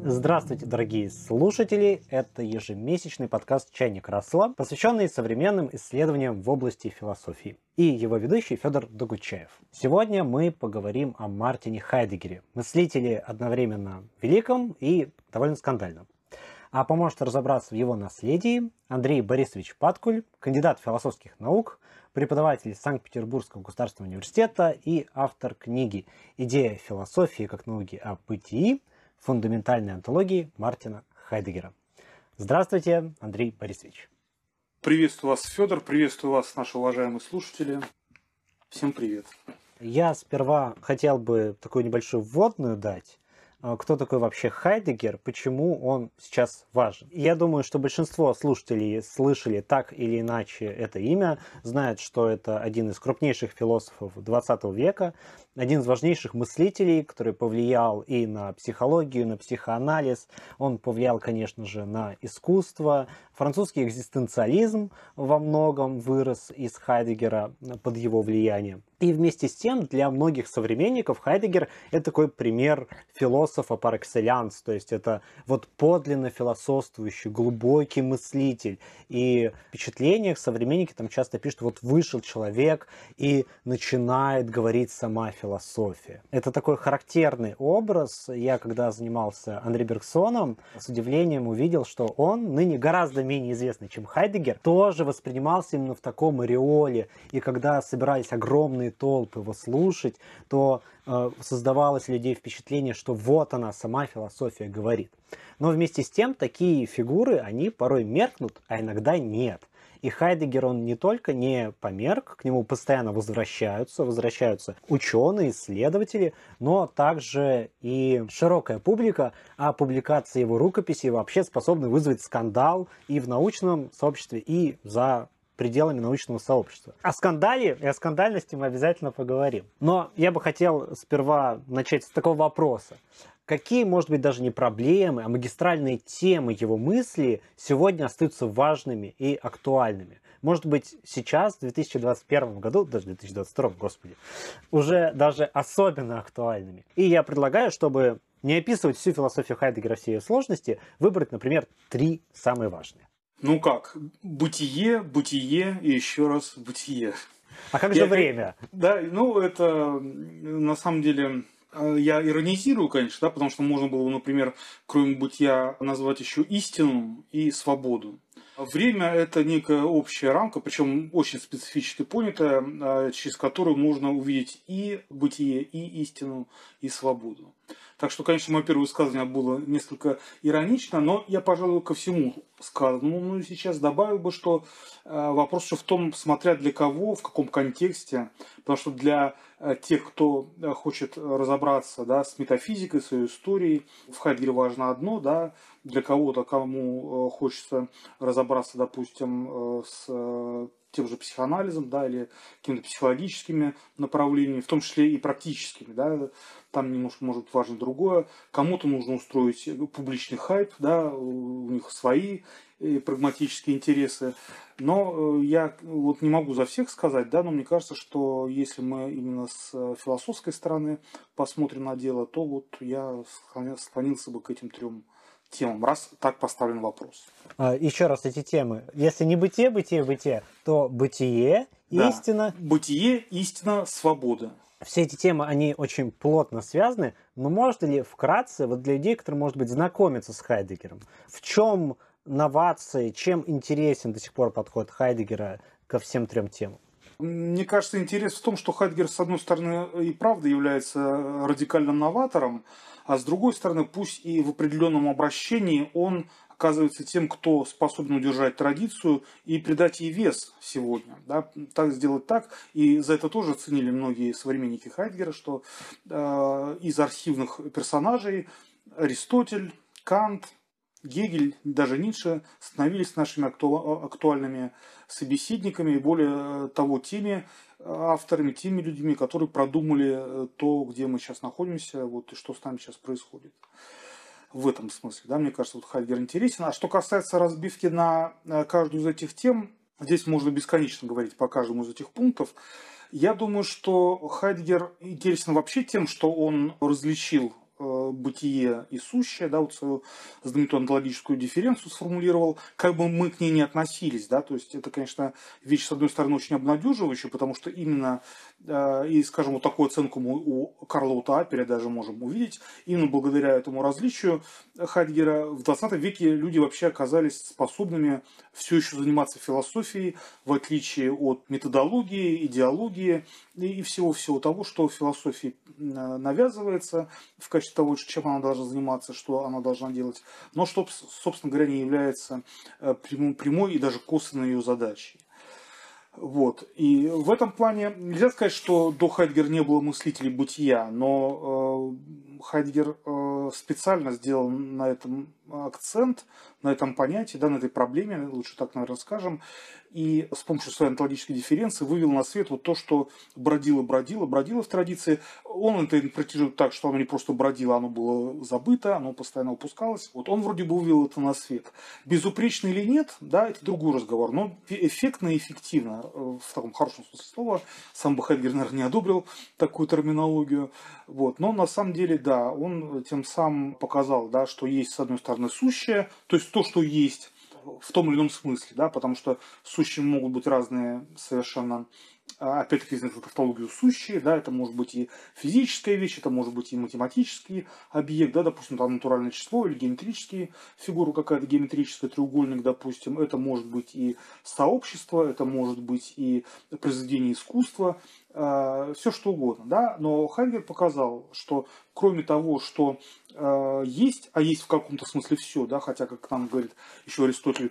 Здравствуйте, дорогие слушатели! Это ежемесячный подкаст «Чайник Рассела», посвященный современным исследованиям в области философии. И его ведущий Федор Догучаев. Сегодня мы поговорим о Мартине Хайдегере, мыслителе одновременно великом и довольно скандальном. А поможет разобраться в его наследии Андрей Борисович Паткуль, кандидат философских наук, преподаватель Санкт-Петербургского государственного университета и автор книги «Идея философии как науки о бытии. Фундаментальной антологии Мартина Хайдегера». Здравствуйте, Андрей Борисович. Приветствую вас, Федор, приветствую вас, наши уважаемые слушатели. Всем привет. Я сперва хотел бы такую небольшую вводную дать. Кто такой вообще Хайдегер, почему он сейчас важен? Я думаю, что большинство слушателей слышали так или иначе это имя, знают, что это один из крупнейших философов 20 века, один из важнейших мыслителей, который повлиял и на психологию, на психоанализ. Он повлиял, конечно же, на искусство. Французский экзистенциализм во многом вырос из Хайдегера под его влиянием. И вместе с тем для многих современников Хайдегер – это такой пример философа par excellence, то есть это вот подлинно философствующий, глубокий мыслитель. И в впечатлениях современники там часто пишут, вот вышел человек и начинает говорить сама философия. Это такой характерный образ. Я, когда занимался Андре Бергсоном, с удивлением увидел, что он, ныне гораздо менее известный, чем Хайдегер, тоже воспринимался именно в таком ореоле. И когда собирались огромные толпы его слушать, то создавалось у людей впечатление, что вот она, сама философия говорит. Но вместе с тем такие фигуры, они порой меркнут, а иногда нет. И Хайдегер, он не только не померк, к нему постоянно возвращаются ученые, исследователи, но также и широкая публика, а публикация его рукописей вообще способны вызвать скандал и в научном сообществе, и за пределами научного сообщества. О скандале и о скандальности мы обязательно поговорим. Но я бы хотел сперва начать с такого вопроса. Какие, может быть, даже не проблемы, а магистральные темы его мысли сегодня остаются важными и актуальными? Может быть, сейчас, в 2021 году, даже в 2022, господи, уже даже особенно актуальными. И я предлагаю, чтобы не описывать всю философию Хайдегера, все ее сложности, выбрать, например, 3 самые важные. Ну как, бытие и еще раз бытие. А как же время? Да, ну это на самом деле... Я иронизирую, конечно, да, потому что можно было, например, кроме бытия назвать еще истину и свободу. Время – это некая общая рамка, причем очень специфически понятая, через которую можно увидеть и бытие, и истину, и свободу. Так что, конечно, мое первое высказывание было несколько иронично, но я, пожалуй, ко всему сказанному. Ну, сейчас добавил бы, что вопрос еще в том, смотря для кого, в каком контексте. Потому что для тех, кто хочет разобраться, да, с метафизикой, с ее историей, в Хайдегере важно одно, да, для кого-то, кому хочется разобраться, допустим, с тем же психоанализом, да, или какими-то психологическими направлениями, в том числе и практическими, да, там немножко может быть важно другое. Кому-то нужно устроить публичный хайп, да, у них свои прагматические интересы. Но я вот не могу за всех сказать, да, но мне кажется, что если мы именно с философской стороны посмотрим на дело, то вот я склонился бы к этим 3 темам, раз так поставлен вопрос. Еще раз эти темы. Если не бытие, то бытие, да. Истина. Бытие, истина, свобода. Все эти темы, они очень плотно связаны, но можно ли вкратце, вот для людей, которые, может быть, знакомятся с Хайдегером, в чем новации, чем интересен до сих пор подход Хайдегера ко всем 3 темам? Мне кажется, интерес в том, что Хайдегер, с одной стороны, и правда является радикальным новатором, а с другой стороны, пусть и в определенном обращении он оказывается тем, кто способен удержать традицию и придать ей вес сегодня. Да, так сделать так. И за это тоже ценили многие современники Хайдегера, что из архивных персонажей Аристотель, Кант, Гегель, даже Ницше становились нашими актуальными собеседниками и, более того, теми авторами, теми людьми, которые продумали то, где мы сейчас находимся, вот, и что с нами сейчас происходит. В этом смысле, да, мне кажется, вот Хайдегер интересен. А что касается разбивки на каждую из этих тем, здесь можно бесконечно говорить по каждому из этих пунктов. Я думаю, что Хайдегер интересен вообще тем, что он различил бытие и сущее, да, вот свою знаменитую онтологическую дифференцию сформулировал, как бы мы к ней не относились, да, то есть это, конечно, вещь, с одной стороны, очень обнадеживающая, потому что именно, и, скажем, вот такую оценку мы у Карла Утааперя даже можем увидеть, именно благодаря этому различию Хайдеггера в 20 веке люди вообще оказались способными все еще заниматься философией, в отличие от методологии, идеологии и всего-всего того, что в философии навязывается в качестве того, чем она должна заниматься, что она должна делать, но что, собственно говоря, не является прямой и даже косвенной ее задачей. Вот. И в этом плане нельзя сказать, что до Хайдеггера не было мыслителей бытия, но Хайдеггер специально сделал на этом акцент, на этом понятии, да, на этой проблеме, лучше так, наверное, скажем, и с помощью своей онтологической дифференции вывел на свет вот то, что бродило в традиции. Он это интерпретирует так, что оно не просто бродило, оно было забыто, оно постоянно упускалось. Вот он вроде бы вывел это на свет. Безупречно или нет, да, это другой разговор, но эффектно и эффективно, в таком хорошем смысле слова. Сам бы Хайдеггер, наверное, не одобрил такую терминологию. Вот. Но на самом деле, да, он тем самым показал, да, что есть, с одной стороны, сущее, то есть то, что есть в том или ином смысле, да, потому что сущими могут быть разные совершенно, опять-таки, из тавтологию сущие, да, это может быть и физическая вещь, это может быть и математический объект, да, допустим, там натуральное число или геометрические фигуры, какая-то геометрическая, треугольник, допустим, это может быть и сообщество, это может быть и произведение искусства, все что угодно, да, но Хайдеггер показал, что кроме того, что есть, а есть в каком-то смысле все, да, хотя, как нам говорит еще Аристотель,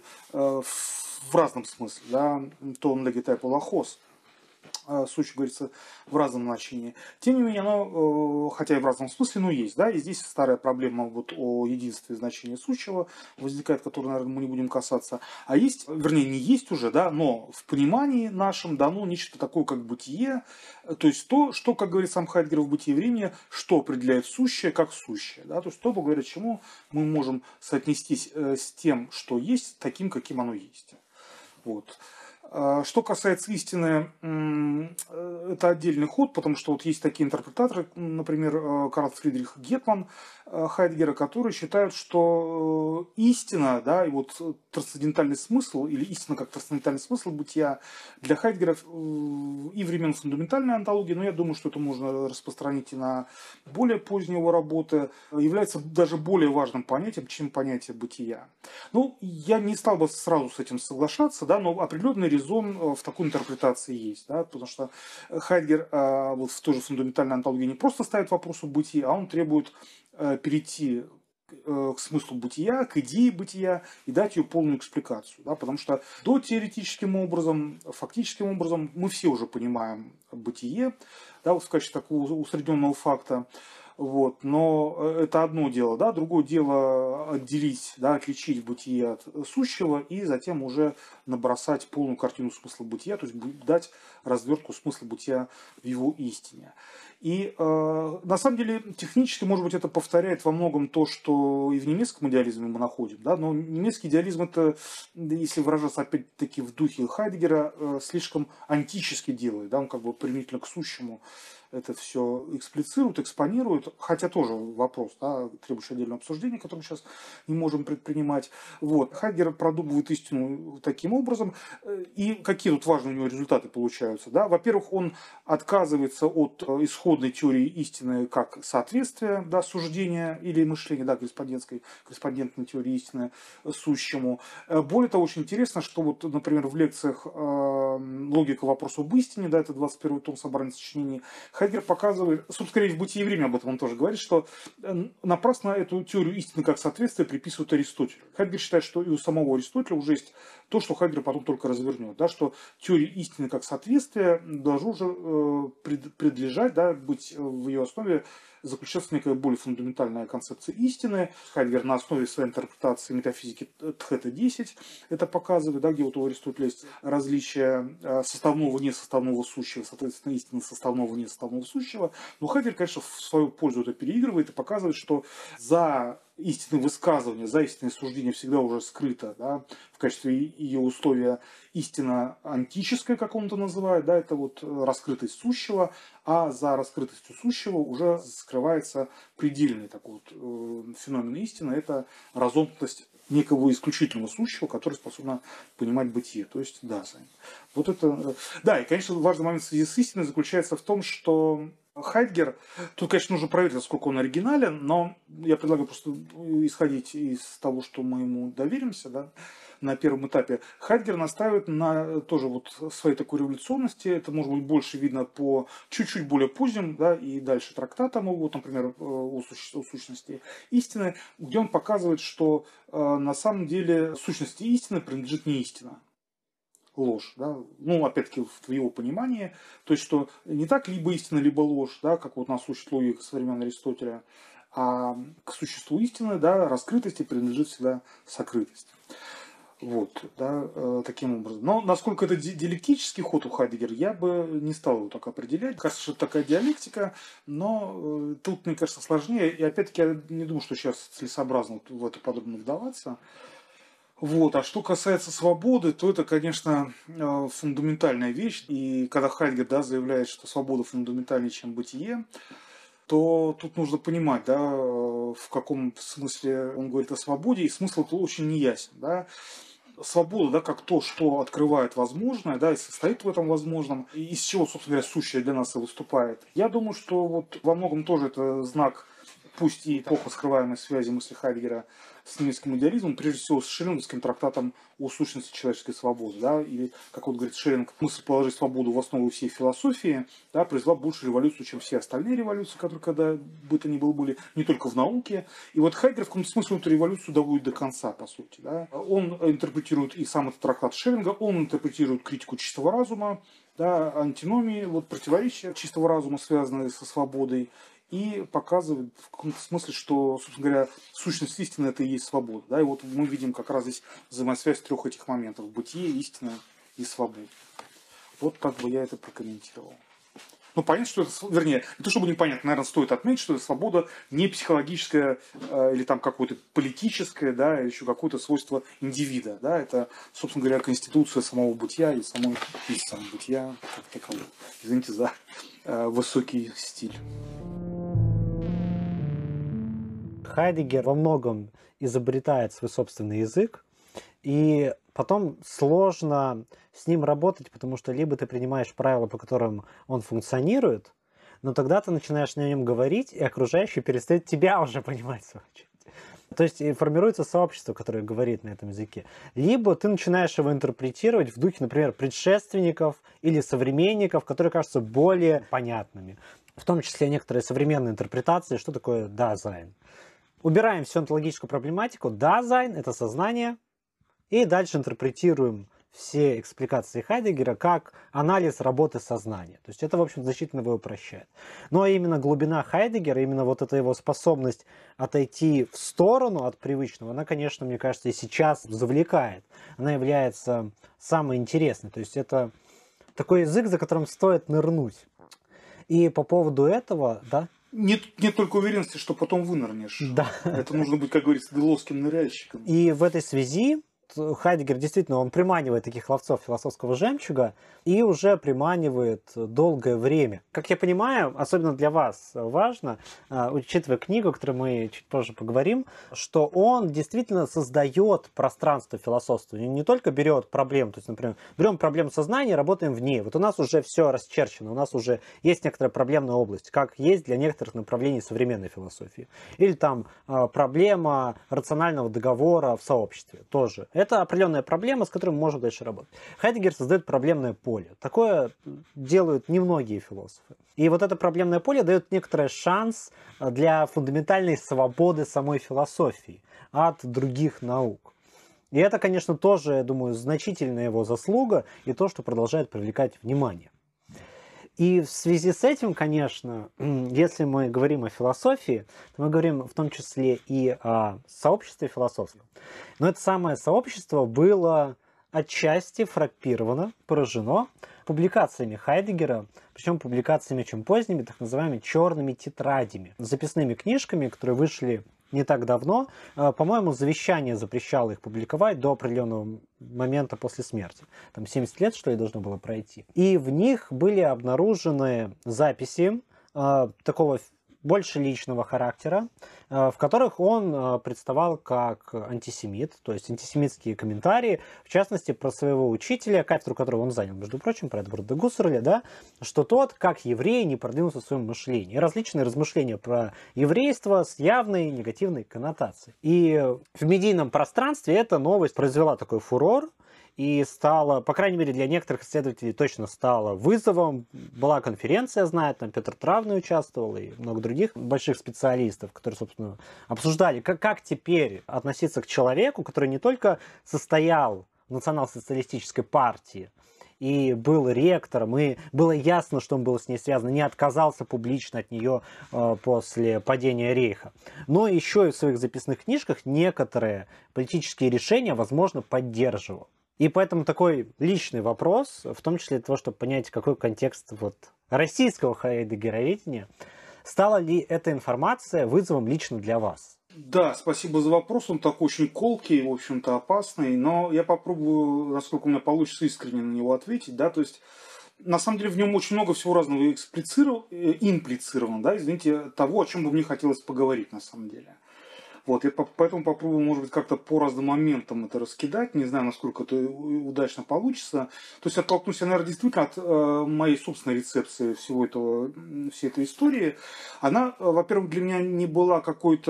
в разном смысле, да, то он легитай полохос, сущее говорится в разном значении. Тем не менее, оно, хотя и в разном смысле, но есть. Да? И здесь старая проблема вот о единстве значения сущего возникает, которую, наверное, мы не будем касаться. А есть, вернее, не есть уже, да, но в понимании нашем дано нечто такое, как бытие. То есть то, что, как говорит сам Хайдеггер в «Бытие и времени», что определяет сущее как сущее. Да? То есть то, благодаря чему мы можем соотнестись с тем, что есть, таким, каким оно есть. Вот. Что касается истины, это отдельный ход, потому что вот есть такие интерпретаторы, например, Карл Фридрих Гетман Хайдеггера, которые считают, что истина, да, и вот трансцендентальный смысл, или истина как трансцендентальный смысл бытия для Хайдеггера и времен фундаментальной онтологии, но я думаю, что это можно распространить и на более поздние его работы, является даже более важным понятием, чем понятие бытия. Ну, я не стал бы сразу с этим соглашаться, да, но определенный резон в такой интерпретации есть, да, потому что Хайдеггер вот в той же фундаментальной онтологии не просто ставит вопрос о бытии, а он требует перейти к смыслу бытия, к идее бытия и дать ее полную экспликацию. Да, потому что до теоретическим образом, фактическим образом мы все уже понимаем бытие, да, вот в качестве такого усредненного факта. Вот, но это одно дело, да, другое дело отделить, да, отличить бытие от сущего и затем уже набросать полную картину смысла бытия, то есть дать развертку смысла бытия в его истине. И на самом деле технически, может быть, это повторяет во многом то, что и в немецком идеализме мы находим, да, но немецкий идеализм это, если выражаться опять-таки в духе Хайдеггера, слишком антически делает, да, он как бы применительно к сущему это все эксплицирует, экспонирует, хотя тоже вопрос, да, требующий отдельного обсуждения, который мы сейчас не можем предпринимать. Вот. Хайдеггер продумывает истину таким образом, и какие тут важные у него результаты получаются. Да? Во-первых, он отказывается от исходной теории истины как соответствия, да, суждения или мышления, да, корреспондентной теории истины сущему. Более того, очень интересно, что вот, например, в лекциях «Логика вопроса об истине», да, это 21 том собрания сочинений, Хайдеггер показывает, собственно, скорее в «Бытие и время» об этом он тоже говорит, что напрасно эту теорию истины как соответствие приписывают Аристотелю. Хайдеггер считает, что и у самого Аристотеля уже есть то, что Хайдеггер потом только развернет, да, что теория истины как соответствие должна уже предлежать, да, быть в ее основе заключается некая более фундаментальная концепция истины. Хайдеггер на основе своей интерпретации метафизики Тхета-10 это показывает, да, где вот у Аристотеля есть различие составного несоставного сущего, соответственно, истины составного несоставного сущего. Но Хайдеггер, конечно, в свою пользу это переигрывает и показывает, что за истинные высказывания, за истинное суждение всегда уже скрыто, да, в качестве ее условия истина антическая, как он это называет, да, это вот раскрытость сущего, а за раскрытостью сущего уже скрывается предельный такой вот феномен истины, это разомкнутость некого исключительного сущего, который способен понимать бытие, то есть Дазайн. Вот это, да, и, конечно, важный момент в связи с истиной заключается в том, что Хайдеггер, тут, конечно, нужно проверить, насколько он оригинален, но я предлагаю просто исходить из того, что мы ему доверимся, да, на первом этапе. Хайдеггер настаивает на тоже вот своей такой революционности. Это может быть больше видно по чуть-чуть более поздним, да, и дальше трактатам, вот, например, о сущности истины, где он показывает, что на самом деле сущности истины принадлежит не истина. Ложь, да, ну, опять-таки, в его понимании, то есть, что не так либо истина, либо ложь, да, как вот у нас существует логика со времен Аристотеля, а к существу истины, да, раскрытости принадлежит всегда сокрытость. Вот, да, таким образом. Но насколько это диалектический ход у Хайдеггера, я бы не стал его так определять. Кажется, что это такая диалектика, но тут, мне кажется, сложнее. И опять-таки, я не думаю, что сейчас целесообразно в это подробно вдаваться. Вот. А что касается свободы, то это, конечно, фундаментальная вещь. И когда Хайдеггер, да, заявляет, что свобода фундаментальнее, чем бытие, то тут нужно понимать, да, в каком смысле он говорит о свободе, и смысл тут очень неясен. Да. Свобода, да, как то, что открывает возможное, да, и состоит в этом возможном, и из чего, собственно говоря, сущее для нас и выступает. Я думаю, что вот во многом тоже это знак, пусть и плохо скрываемой связи мысли Хайдеггера с немецким идеализмом, прежде всего с шеллинговским трактатом о сущности человеческой свободы. Да, или, как вот говорит Шеллинг, мысль положить свободу в основу всей философии, да, произвела большую революцию, чем все остальные революции, которые когда бы то ни было были, не только в науке. И вот Хайдеггер в каком-то смысле эту революцию доводит до конца, по сути. Да. Он интерпретирует и сам этот трактат Шеллинга, он интерпретирует критику чистого разума, да, антиномии, вот, противоречия чистого разума, связанные со свободой, и показывает в каком-то смысле, что, собственно говоря, сущность истины – это и есть свобода. Да? И вот мы видим как раз здесь взаимосвязь трех этих моментов – бытие, истина и свобода. Вот так бы я это прокомментировал. Ну, понятно, что это, вернее, не то чтобы непонятно, наверное, стоит отметить, что свобода не психологическая или там какое-то политическое, да, или еще какое-то свойство индивида. Да? Это, собственно говоря, конституция самого бытия и самой истины бытия как такового. Извините за высокий стиль. Хайдеггер во многом изобретает свой собственный язык, и потом сложно с ним работать, потому что либо ты принимаешь правила, по которым он функционирует, но тогда ты начинаешь на нем говорить, и окружающие перестают тебя уже понимать. То есть формируется сообщество, которое говорит на этом языке. Либо ты начинаешь его интерпретировать в духе, например, предшественников или современников, которые кажутся более понятными. В том числе некоторые современные интерпретации, что такое Дазайн. Убираем всю онтологическую проблематику. Дазайн – это сознание. И дальше интерпретируем все экспликации Хайдеггера как анализ работы сознания. То есть это, в общем, значительно его упрощает. Но именно глубина Хайдеггера, именно вот эта его способность отойти в сторону от привычного, она, конечно, мне кажется, и сейчас завлекает. Она является самой интересной. То есть это такой язык, за которым стоит нырнуть. И по поводу этого, да? Нет только уверенности, что потом вынырнешь. Да. Это нужно быть, как говорится, деловским ныряльщиком. И в этой связи Хайдеггер действительно, он приманивает таких ловцов философского жемчуга и уже приманивает долгое время. Как я понимаю, особенно для вас важно, учитывая книгу, о которой мы чуть позже поговорим, что он действительно создает пространство философствования. Не только берет проблему, то есть, например, берем проблему сознания, работаем в ней. Вот у нас уже все расчерчено, у нас уже есть некоторая проблемная область, как есть для некоторых направлений современной философии. Или там проблема рационального договора в сообществе тоже. Это определенная проблема, с которой мы можем дальше работать. Хайдеггер создает проблемное поле. Такое делают немногие философы. И вот это проблемное поле дает некоторый шанс для фундаментальной свободы самой философии от других наук. И это, конечно, тоже, я думаю, значительная его заслуга и то, что продолжает привлекать внимание. И в связи с этим, конечно, если мы говорим о философии, то мы говорим в том числе и о сообществе философском. Но это самое сообщество было отчасти фраппировано, поражено публикациями Хайдеггера, причем публикациями очень поздними, так называемыми черными тетрадями, записными книжками, которые вышли не так давно. По-моему, завещание запрещало их публиковать до определенного момента после смерти. Там 70 лет, что ли, должно было пройти. И в них были обнаружены записи такого больше личного характера, в которых он представал как антисемит, то есть антисемитские комментарии, в частности, про своего учителя, кафедру которого он занял, между прочим, про Эдварда Гуссерля, да, что тот, как еврей, не продвинулся в своем мышлении. И различные размышления про еврейство с явной негативной коннотацией. И в медийном пространстве эта новость произвела такой фурор, и стало, по крайней мере, для некоторых исследователей точно стало вызовом. Была конференция, знаю, там Петр Травный участвовал и много других больших специалистов, которые, собственно, обсуждали, как теперь относиться к человеку, который не только состоял в национал-социалистической партии и был ректором, и было ясно, что он был с ней связан, не отказался публично от нее после падения Рейха, но еще и в своих записных книжках некоторые политические решения, возможно, поддерживал. И поэтому такой личный вопрос, в том числе для того, чтобы понять, какой контекст российского хайдегероведения, стала ли эта информация вызовом лично для вас? Да, спасибо за вопрос. Он такой очень колкий, в общем-то, опасный, но я попробую, насколько у меня получится, искренне на него ответить. Да? То есть, на самом деле, в нем очень много всего разного имплицировано, да, извините, того, о чем бы мне хотелось поговорить на самом деле. Вот, я поэтому попробую, может быть, как-то по разным моментам это раскидать. Не знаю, насколько это удачно получится. То есть оттолкнусь я, наверное, действительно от моей собственной рецепции всей этой истории. Она, во-первых, для меня не была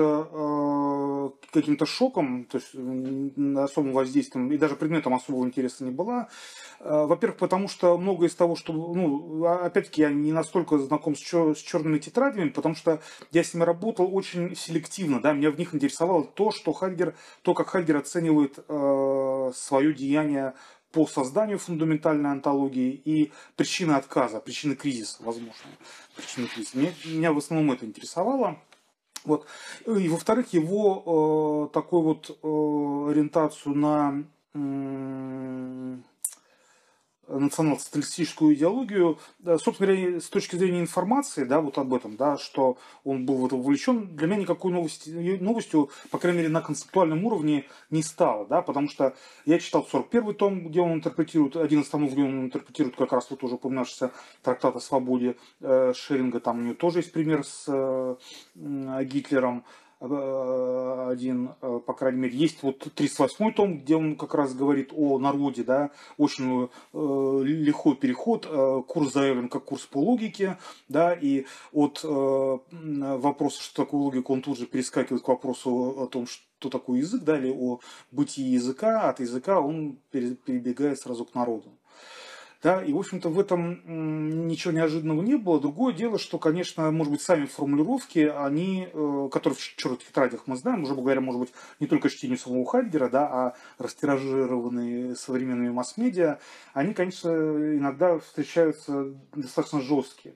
каким-то шоком, то есть особым воздействием, и даже предметом особого интереса не была. Во-первых, потому что многое из того, что, опять-таки, я не настолько знаком с черными тетрадями, потому что я с ними работал очень селективно, да, меня в них интересовало то, как Хайдеггер оценивает свое деяние по созданию фундаментальной онтологии и причины отказа, причины кризиса, возможно. Меня в основном это интересовало. Вот. И, во-вторых, его такую ориентацию на национал-социалистическую идеологию, собственно говоря, с точки зрения информации, да, вот об этом, да, что он был в это вовлечен, для меня никакой новостью, по крайней мере, на концептуальном уровне не стало, да, потому что я читал 41-й том, где он интерпретирует, 11 томов, где он интерпретирует как раз уже упоминавшийся трактат о свободе Шеринга, там у него тоже есть пример с Гитлером, один, по крайней мере, есть 38-й том, где он как раз говорит о народе, да, очень лихой переход, курс заявлен как курс по логике, да, и от вопроса, что такое логика, он тут же перескакивает к вопросу о том, что такое язык, да, или о бытии языка, от языка он перебегает сразу к народу. Да, и, в общем-то, в этом ничего неожиданного не было. Другое дело, что, конечно, может быть, сами формулировки, они, которые в черных тетрадях мы знаем, уже говоря, может быть, не только чтению самого Хайдеггера, да, а растиражированные современными масс-медиа, они, конечно, иногда встречаются достаточно жесткие,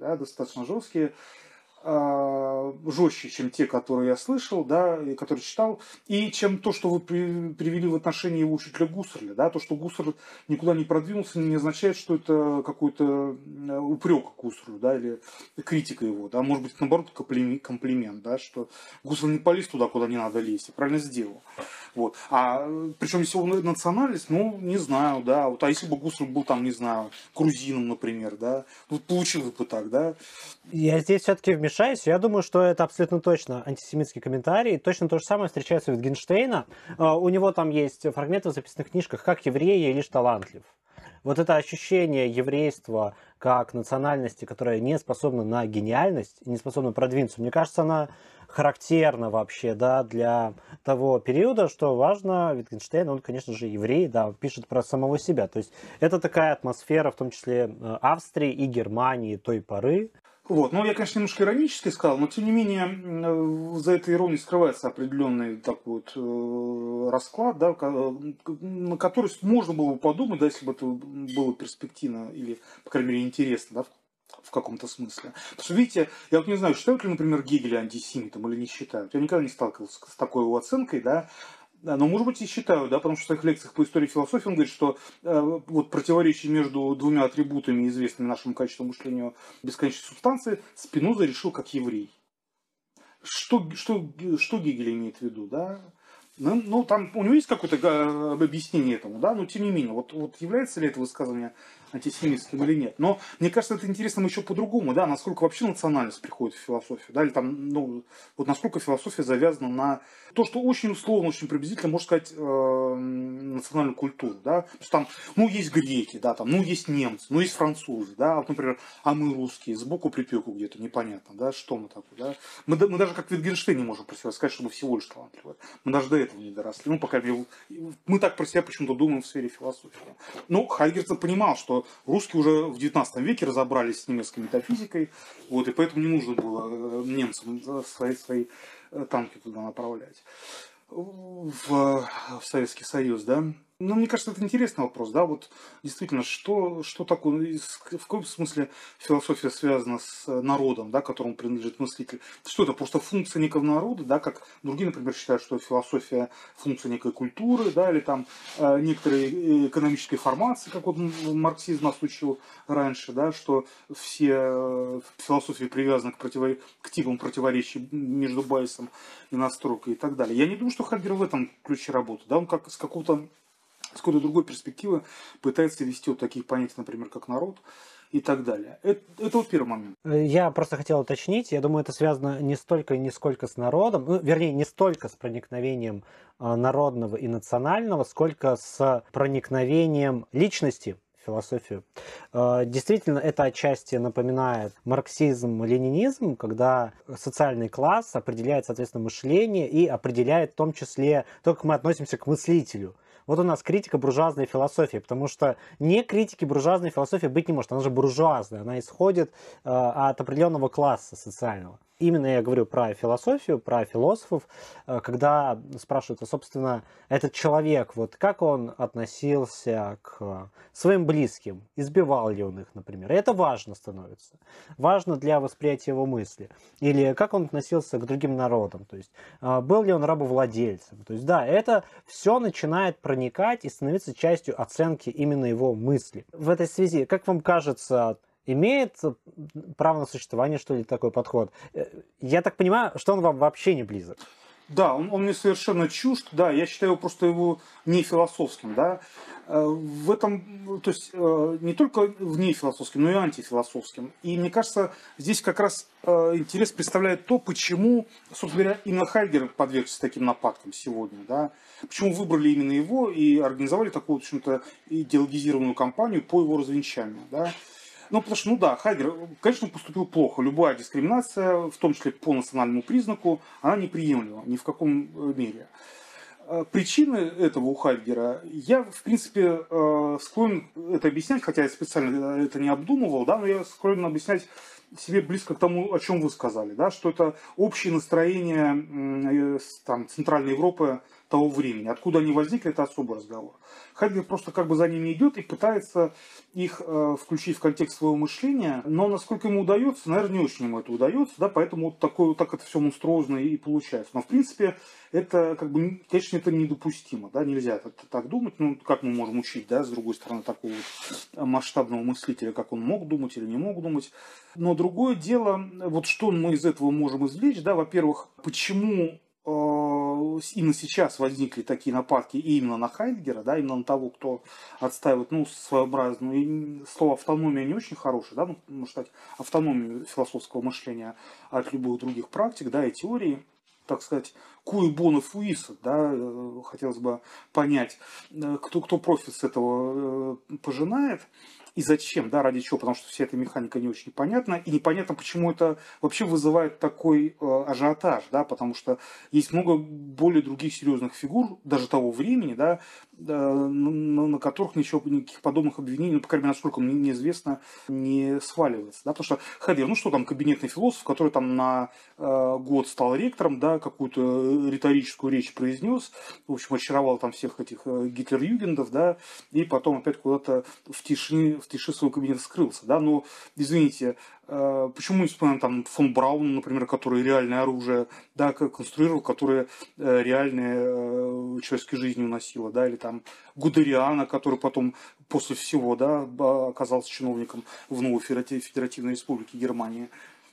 жестче, чем те, которые я слышал, да, и которые читал, и чем то, что вы привели в отношении его учителя Гуссерля. Да, то, что Гуссерль никуда не продвинулся, не означает, что это какой-то упрек Гуссерлю, да, или критика его. Да, может быть, наоборот, комплимент, да, что Гуссерль не полез туда, куда не надо лезть, и правильно сделал. Вот. Причем, если он националист, не знаю, да, а если бы Гуссерль был там, не знаю, грузином, например, да, получилось бы так, да. Я здесь все-таки вмешаюсь. Я думаю, что это абсолютно точно антисемитский комментарий. Точно то же самое встречается у Wittgensteina. У него там есть фрагменты в записных книжках, как еврей я лишь талантлив. Вот это ощущение еврейства как национальности, которая не способна на гениальность, не способна продвинуться, мне кажется, она характерна вообще, да, для того периода, что важно, Wittgenstein, он, конечно же, еврей, да, пишет про самого себя. То есть это такая атмосфера, в том числе Австрии и Германии той поры. Вот. Я, конечно, немножко иронически сказал, но тем не менее за этой иронией скрывается определенный такой расклад, да, на который можно было бы подумать, да, если бы это было перспективно или, по крайней мере, интересно, да, в каком-то смысле. Потому что, видите, я не знаю, считают ли, например, Гегеля антисемитом или не считают. Я никогда не сталкивался с такой его оценкой, да. Но, может быть, и считаю, да, потому что в своих лекциях по истории философии он говорит, что противоречие между двумя атрибутами, известными нашему качеству мышления бесконечной субстанции, Спиноза решил как еврей. что Гегель имеет в виду, да? Ну, там у него есть какое-то объяснение этому, да, но тем не менее, вот является ли это высказывание антисемитским или нет. Но мне кажется, это интересно еще по-другому, да, насколько вообще национальность приходит в философию, да, или там, ну, вот насколько философия завязана на то, что очень условно, очень приблизительно, можно сказать, национальную культуру, да, то есть там, ну, есть греки, да, там, ну, есть немцы, ну, есть французы, да, вот, например, а мы русские, сбоку припеку где-то, непонятно, да, что мы такое, да. Мы даже как Wittgenstein не можем про себя сказать, что мы всего лишь талантливые. Мы даже до этого не доросли. Ну, пока мы так про себя почему-то думаем в сфере философии. Ну, Хайдеггер понимал, что русские уже в 19 веке разобрались с немецкой метафизикой, вот, и поэтому не нужно было немцам свои танки туда направлять в Советский Союз, да. Ну, мне кажется, это интересный вопрос, да, вот действительно, что такое, в каком смысле философия связана с народом, да, которому принадлежит мыслитель? Что это, просто функция некого народа, да, как другие, например, считают, что философия функция некой культуры, да, или там некоторой экономической формации, как вот марксизм нас учил раньше, да, что все философии привязаны к типам противоречий между Байесом и настройкой и так далее. Я не думаю, что Хайдеггер в этом ключе работает, да, он как с какой-то другой перспективы пытается вести вот такие понятия, например, как народ и так далее. Это вот первый момент. Я просто хотел уточнить, я думаю, это связано не столько и не сколько с народом, ну, вернее, не столько с проникновением народного и национального, сколько с проникновением личности в философию. Действительно, это отчасти напоминает марксизм, ленинизм, когда социальный класс определяет, соответственно, мышление и определяет в том числе то, как мы относимся к мыслителю. Вот у нас критика буржуазной философии, потому что не критики буржуазной философии быть не может, она же буржуазная, она исходит от определенного класса социального. Именно я говорю про философию, про философов, когда спрашивают, а, собственно, этот человек, вот как он относился к своим близким, избивал ли он их, например. И это важно становится, важно для восприятия его мысли. Или как он относился к другим народам, то есть был ли он рабовладельцем. То есть да, это все начинает проникать и становиться частью оценки именно его мысли. В этой связи, как вам кажется, имеет право на существование, что ли, такой подход? Я так понимаю, что он вам вообще не близок. Да, он мне совершенно чужд, да, я считаю его не философским, да. В этом, то есть не только вне философским, но и антифилософским. И мне кажется, здесь как раз интерес представляет то, почему, собственно говоря, именно Хайдеггер подвергся таким нападкам сегодня, да. Почему выбрали именно его и организовали такую, в общем-то, идеологизированную кампанию по его развенчанию, да. Ну, потому что, ну да, Хайдеггер, конечно, поступил плохо. Любая дискриминация, в том числе по национальному признаку, она неприемлема ни в каком мере. Причины этого у Хайдеггера, я, в принципе, склонен это объяснять, хотя я специально это не обдумывал, да, но я склонен объяснять себе близко к тому, о чем вы сказали, да, что это общее настроение там, Центральной Европы того времени. Откуда они возникли, это особый разговор. Хайдеггер просто как бы за ними идет и пытается их включить в контекст своего мышления, но насколько ему удается, наверное, не очень ему это удается, да, поэтому вот так это все монструозно и получается. Но в принципе это как бы, конечно, это недопустимо, да, нельзя так думать, ну как мы можем учить, да, с другой стороны такого вот масштабного мыслителя, как он мог думать или не мог думать. Но другое дело, вот что мы из этого можем извлечь, да, во-первых, почему именно сейчас возникли такие нападки именно на Хайдеггера, да, именно на того, кто отстаивает, ну, своеобразную, слово автономия не очень хорошее, да, ну, можно сказать, автономию философского мышления от любых других практик, да, и теорий, так сказать, cui bono fuit, да, хотелось бы понять, кто профит с этого пожинает. И зачем, да, ради чего, потому что вся эта механика не очень понятна, и непонятно, почему это вообще вызывает такой ажиотаж, да, потому что есть много более других серьезных фигур, даже того времени, да, на которых никаких подобных обвинений, ну, по крайней мере, насколько мне известно, не сваливается, да, потому что Хайдеггер, ну что там, кабинетный философ, который там на год стал ректором, да, какую-то риторическую речь произнес, в общем, очаровал там всех этих гитлер-югендов, да, и потом опять куда-то в тиши своего кабинета скрылся, да, но, извините, почему не вспоминаем там фон Брауна, например, который реальное оружие, да, конструировал, которое реальные человеческие жизни уносило, да, или там Гудериана, который потом после всего, да, оказался чиновником в новой Федеративной Республике Германии.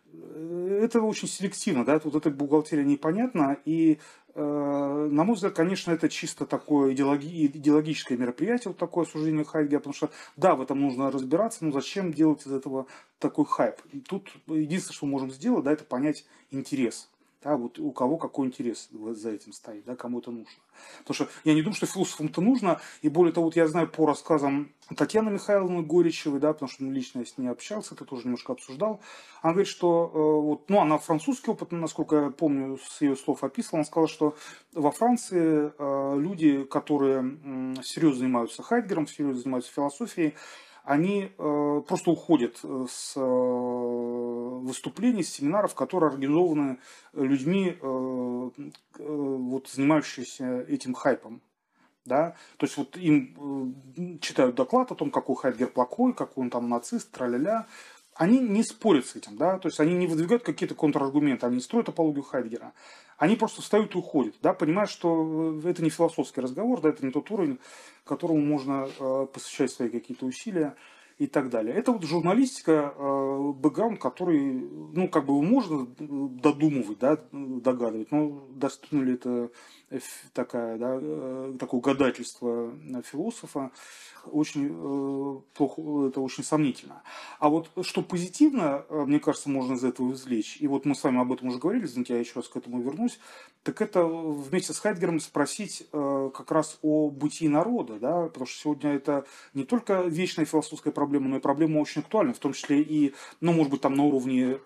это очень селективно, да, вот эта бухгалтерия непонятна, и, на мой взгляд, конечно, это чисто такое идеологическое мероприятие, вот такое суждение Хайдгера, потому что, да, в этом нужно разбираться, но зачем делать из этого такой хайп? И тут единственное, что мы можем сделать, да, это понять интерес. Да, вот у кого какой интерес за этим стоит, да, кому это нужно. Потому что я не думаю, что философам-то нужно, и более того, вот я знаю по рассказам Татьяны Михайловны Горичевой, да, потому что лично я с ней общался, это тоже немножко обсуждал. Она говорит, что вот, ну, она французский опыт, насколько я помню, с ее слов описывала, она сказала, что во Франции люди, которые серьезно занимаются Хайдгером, серьезно занимаются философией, они просто уходят с выступлений, с семинаров, которые организованы людьми, вот, занимающимися этим хайпом. Да? То есть вот им читают доклад о том, какой Хайдгер плохой, какой он там нацист, тра-ля-ля. Они не спорят с этим, да, то есть они не выдвигают какие-то контраргументы, они не строят апологию Хайдгера. Они просто встают и уходят, да, понимая, что это не философский разговор, да, это не тот уровень, которому можно посвящать свои какие-то усилия и так далее. Это вот журналистика, бэкграунд, который, ну, как бы можно додумывать, да, догадывать, но достойно ли это такое гадательство философа, очень плохо, это очень сомнительно. А вот что позитивно, мне кажется, можно из этого извлечь, и вот мы с вами об этом уже говорили, извините, я еще раз к этому вернусь, так это вместе с Хайдгером спросить как раз о бытии народа, да, потому что сегодня это не только вечная философская проблема, но и проблема очень актуальна, в том числе и, ну, может быть, там на уровне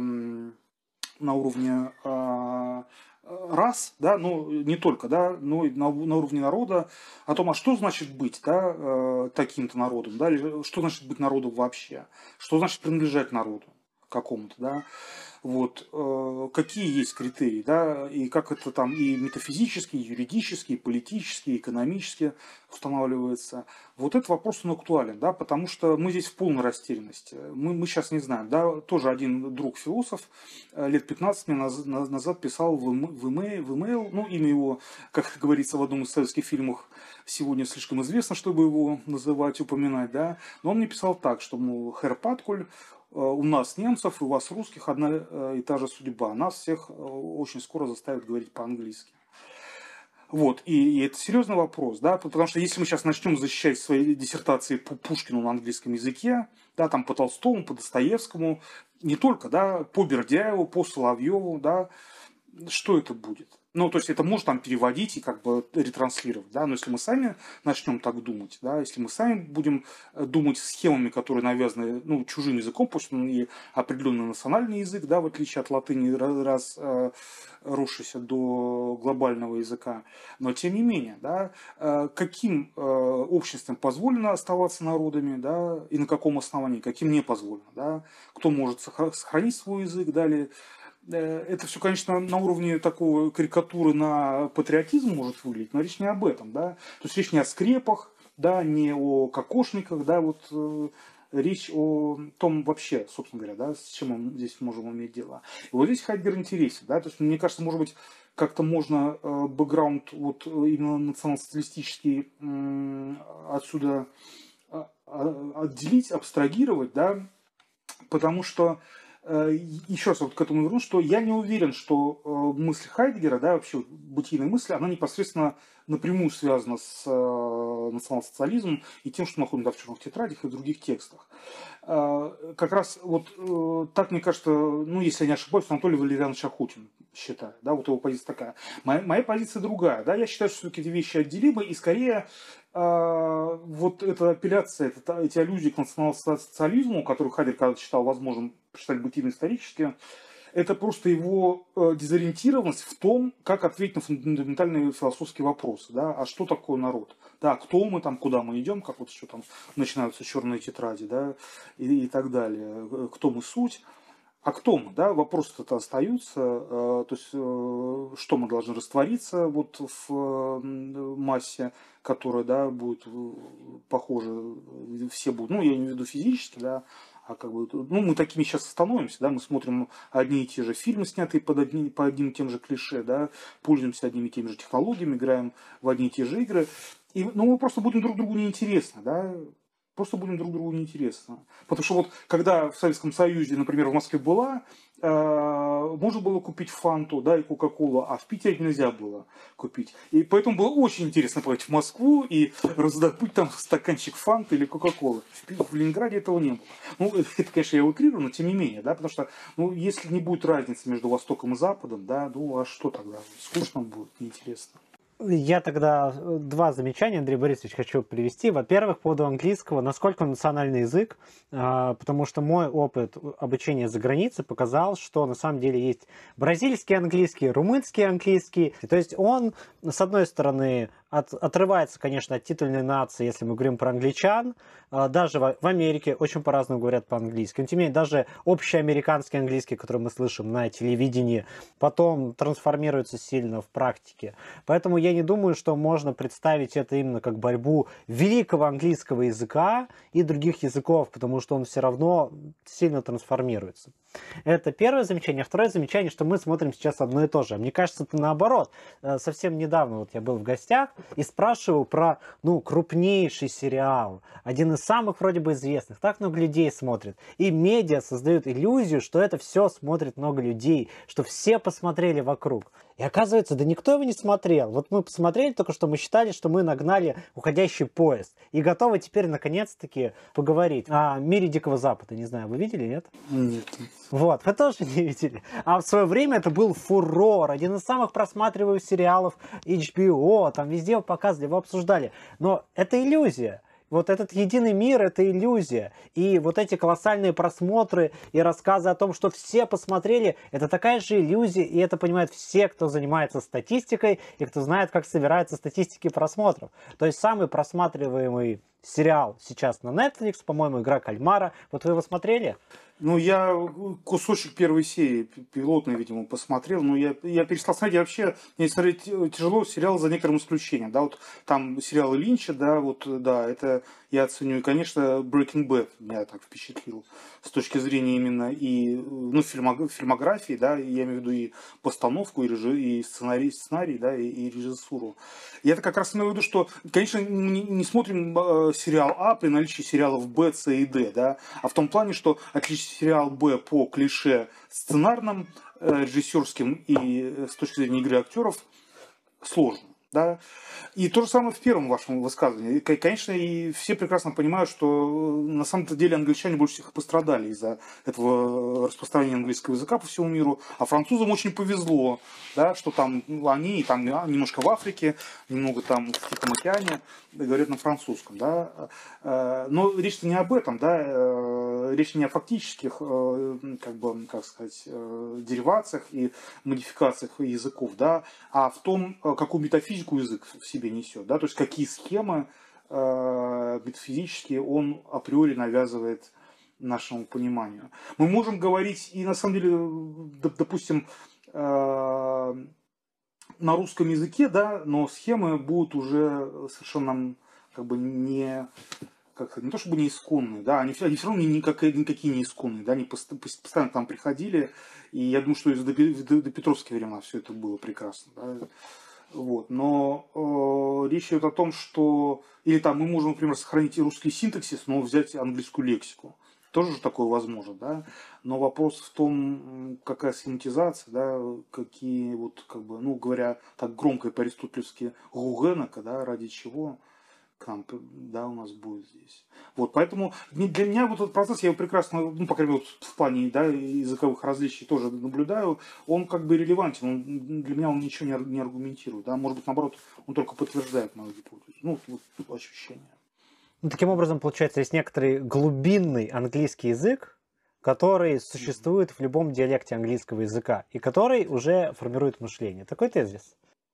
рас, да, но не только, да, но и на уровне народа, о том, а что значит быть, да, таким-то народом, да, или что значит быть народом вообще, что значит принадлежать народу какому-то, да, вот, какие есть критерии, да, и как это там и метафизически, и юридически, и политически, и экономически устанавливается. Вот этот вопрос, он актуален, да, потому что мы здесь в полной растерянности. Мы сейчас не знаем, да, тоже один друг-философ лет 15 мне назад писал в email, ну, имя его, как говорится в одном из советских фильмов, сегодня слишком известно, чтобы его называть, упоминать, да, но он мне писал так, что, мол, Херр Паткуль, у нас, немцев, и у вас, русских, одна и та же судьба. Нас всех очень скоро заставят говорить по-английски. Вот, и это серьезный вопрос, да, потому что если мы сейчас начнем защищать свои диссертации по Пушкину на английском языке, да, там по Толстому, по Достоевскому, не только, да, по Бердяеву, по Соловьеву, да, что это будет? Ну, то есть это можно там переводить и как бы ретранслировать, да, но если мы сами начнем так думать, да, если мы сами будем думать схемами, которые навязаны, ну, чужим языком, пусть он и определенный национальный язык, да, в отличие от латыни, росшийся до глобального языка, но тем не менее, да, каким обществам позволено оставаться народами, да, и на каком основании, каким не позволено, да, кто может сохранить свой язык, далее. Это все, конечно, на уровне такого карикатуры на патриотизм может выглядеть, но речь не об этом, да. То есть речь не о скрепах, да, не о кокошниках, да, вот речь о том вообще, собственно говоря, да, с чем мы здесь можем иметь дело. И вот здесь Хайдгер интересен, да, то есть мне кажется, может быть, как-то можно бэкграунд вот именно национал-социалистический отсюда отделить, абстрагировать, да, потому что еще раз вот к этому вернусь, что я не уверен, что мысль Хайдгера, да, вообще бытийная мысль, она непосредственно напрямую связана с национал-социализмом и тем, что находится в черных тетрадях и в других текстах. Как раз вот так, мне кажется, ну, если я не ошибаюсь, Анатолий Валерьянович Ахутин считает, да, вот его позиция такая. Моя позиция другая, да, я считаю, что все-таки эти вещи отделимы, и скорее вот эта апелляция, эти аллюзии к национал-социализму, который Хайдгер когда-то считал возможным посчитать бытийно-исторически, это просто его дезориентированность в том, как ответить на фундаментальные философские вопросы. Да? А что такое народ? Да, кто мы там, куда мы идем, как вот еще там начинаются черные тетради, да, и так далее. Кто мы суть? А кто мы, да, вопросы-то остаются, то есть что мы должны раствориться вот в массе, которая, да, будет похожа, все будут, ну, я имею в виду физически, да, а как бы, ну, мы такими сейчас становимся, да, мы смотрим одни и те же фильмы, снятые по одним и тем же клише, да, пользуемся одними и теми же технологиями, играем в одни и те же игры, и, ну, мы просто будем друг другу неинтересны, да, просто будем друг другу неинтересны. Потому что вот когда в Советском Союзе, например, в Москве была можно было купить фанту, да, и кока-колу, а в Питере нельзя было купить. И поэтому было очень интересно поехать в Москву и раздобыть там стаканчик фанты или кока-колы. В Ленинграде этого не было. Ну, это, конечно, я утрирую, но тем не менее, да, потому что, ну, если не будет разницы между Востоком и Западом, да, ну, а что тогда? Скучно будет, неинтересно. Я тогда два замечания, Андрей Борисович, хочу привести. Во-первых, по поводу английского, насколько он национальный язык, потому что мой опыт обучения за границей показал, что на самом деле есть бразильский английский, румынский английский. То есть он, с одной стороны, отрывается, конечно, от титульной нации, если мы говорим про англичан. Даже в Америке очень по-разному говорят по-английски. Но тем не менее, даже общеамериканский английский, который мы слышим на телевидении, потом трансформируется сильно в практике. Поэтому я не думаю, что можно представить это именно как борьбу великого английского языка и других языков, потому что он все равно сильно трансформируется. Это первое замечание. Второе замечание, что мы смотрим сейчас одно и то же. Мне кажется, это наоборот. Совсем недавно вот я был в гостях и спрашивал про, крупнейший сериал. Один из самых вроде бы известных. Так много людей смотрит. И медиа создают иллюзию, что это все смотрит много людей, что все посмотрели вокруг. И оказывается, да никто его не смотрел. Вот мы посмотрели только что, мы считали, что мы нагнали уходящий поезд. И готовы теперь наконец-таки поговорить о мире Дикого Запада. Не знаю, вы видели, нет? Нет. Вот, вы тоже не видели. А в свое время это был фурор. Один из самых просматриваемых сериалов HBO. Там везде его показывали, его обсуждали. Но это иллюзия. Вот этот единый мир – это иллюзия. И вот эти колоссальные просмотры и рассказы о том, что все посмотрели, это такая же иллюзия, и это понимают все, кто занимается статистикой и кто знает, как собираются статистики просмотров. То есть самый просматриваемый сериал сейчас на Netflix, по-моему, «Игра кальмара». Вот вы его смотрели? Ну, я кусочек первой серии, пилотной, видимо, посмотрел, но я перестал смотреть. Я вообще, мне смотреть тяжело сериал за некоторым исключением. Да, вот там сериалы Линча, да, вот, да, это я оценю. И, конечно, Breaking Bad меня так впечатлил с точки зрения именно и, фильмографии, да, я имею в виду и постановку, и сценарий, да, и режиссуру. Я это как раз имею в виду, что, конечно, не смотрим сериал А при наличии сериалов Б, С и Д, да, а в том плане, что отличить сериал Б по клише сценарным, режиссерским и с точки зрения игры актеров сложно. Да? И то же самое в первом вашем высказывании. И, конечно, и все прекрасно понимают, что на самом-то деле англичане больше всех пострадали из-за этого распространения английского языка по всему миру. А французам очень повезло, да, что там они там немножко в Африке, немного там в Тихом океане говорят на французском. Да? Но речь-то не об этом, да? Речь не о фактических, деривациях и модификациях языков, да? А в том, какую метафизику язык в себе несет, да, то есть какие схемы метафизические он априори навязывает нашему пониманию. Мы можем говорить и на самом деле, допустим, на русском языке, да, но схемы будут уже совершенно не то чтобы не исконные, да, они все равно никакие не исконные, да, они постоянно там приходили, и я думаю, что и до Петровских времен все это было прекрасно, да. Вот. Но речь идет о том, что или там мы можем, например, сохранить и русский синтаксис, но взять английскую лексику. Тоже же такое возможно, да. Но вопрос в том, какая схематизация, да, какие говоря так громко и по-аристотелевски гугенока, да, ради чего к нам, да, у нас будет здесь. Вот, поэтому для меня вот этот процесс, я его прекрасно, по крайней мере, в плане, да, языковых различий тоже наблюдаю, он релевантен, для меня он ничего не аргументирует, да, может быть, наоборот, он только подтверждает мою гипотезу, ощущение. Таким образом, получается, есть некоторый глубинный английский язык, который существует в любом диалекте английского языка, и который уже формирует мышление. Такой тезис?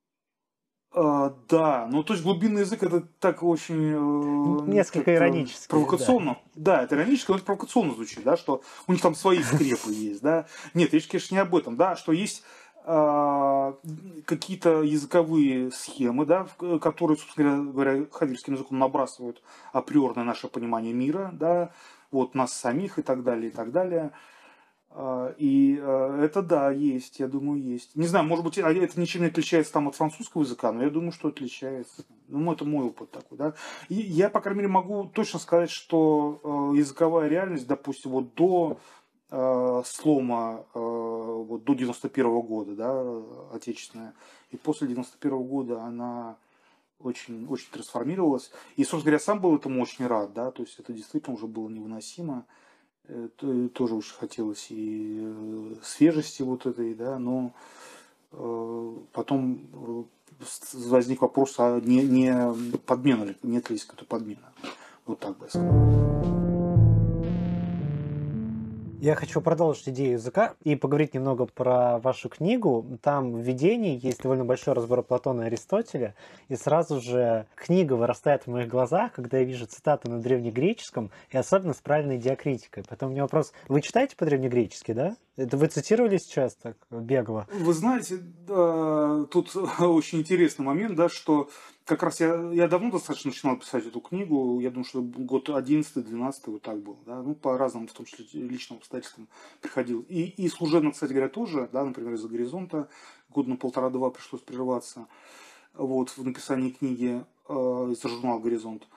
Да, то есть глубинный язык это так очень... Несколько иронически. Провокационно. Да, это иронически, но это провокационно звучит, да, что у них там свои скрепы есть, да. Нет, речь, конечно, не об этом, да, что есть какие-то языковые схемы, да, которые, собственно говоря, хагельским языком набрасывают априорное наше понимание мира, да, вот нас самих и так далее, и так далее. И это, да, есть, я думаю, есть. Не знаю, может быть, это ничем не отличается там от французского языка, но я думаю, что отличается. Это мой опыт такой, да. И я, по крайней мере, могу точно сказать, что языковая реальность, допустим, вот до слома вот, до 91 года, да, отечественная. И после 91 года она очень, очень трансформировалась. И, собственно говоря, сам был этому очень рад, да, то есть это действительно уже было невыносимо. Тоже очень хотелось и свежести вот этой, да, но потом возник вопрос, а не подмена ли, нет ли какой-то подмена. Вот так бы я сказал. Я хочу продолжить идею языка и поговорить немного про вашу книгу. Там в введении есть довольно большой разбор Платона и Аристотеля, и сразу же книга вырастает в моих глазах, когда я вижу цитаты на древнегреческом, и особенно с правильной диакритикой. Поэтому у меня вопрос, вы читаете по-древнегречески, да? Это вы цитировали сейчас так бегло? Вы знаете, да, тут очень интересный момент, да, что как раз я давно достаточно начинал писать эту книгу, я думаю, что год 11-12 вот так был, да, ну, по разным, в том числе личным обстоятельствам приходил. И служебно, кстати говоря, тоже, да, например, из-за горизонта год на полтора-два пришлось прерваться, вот, в написании книги из-за журнала «Горизонт».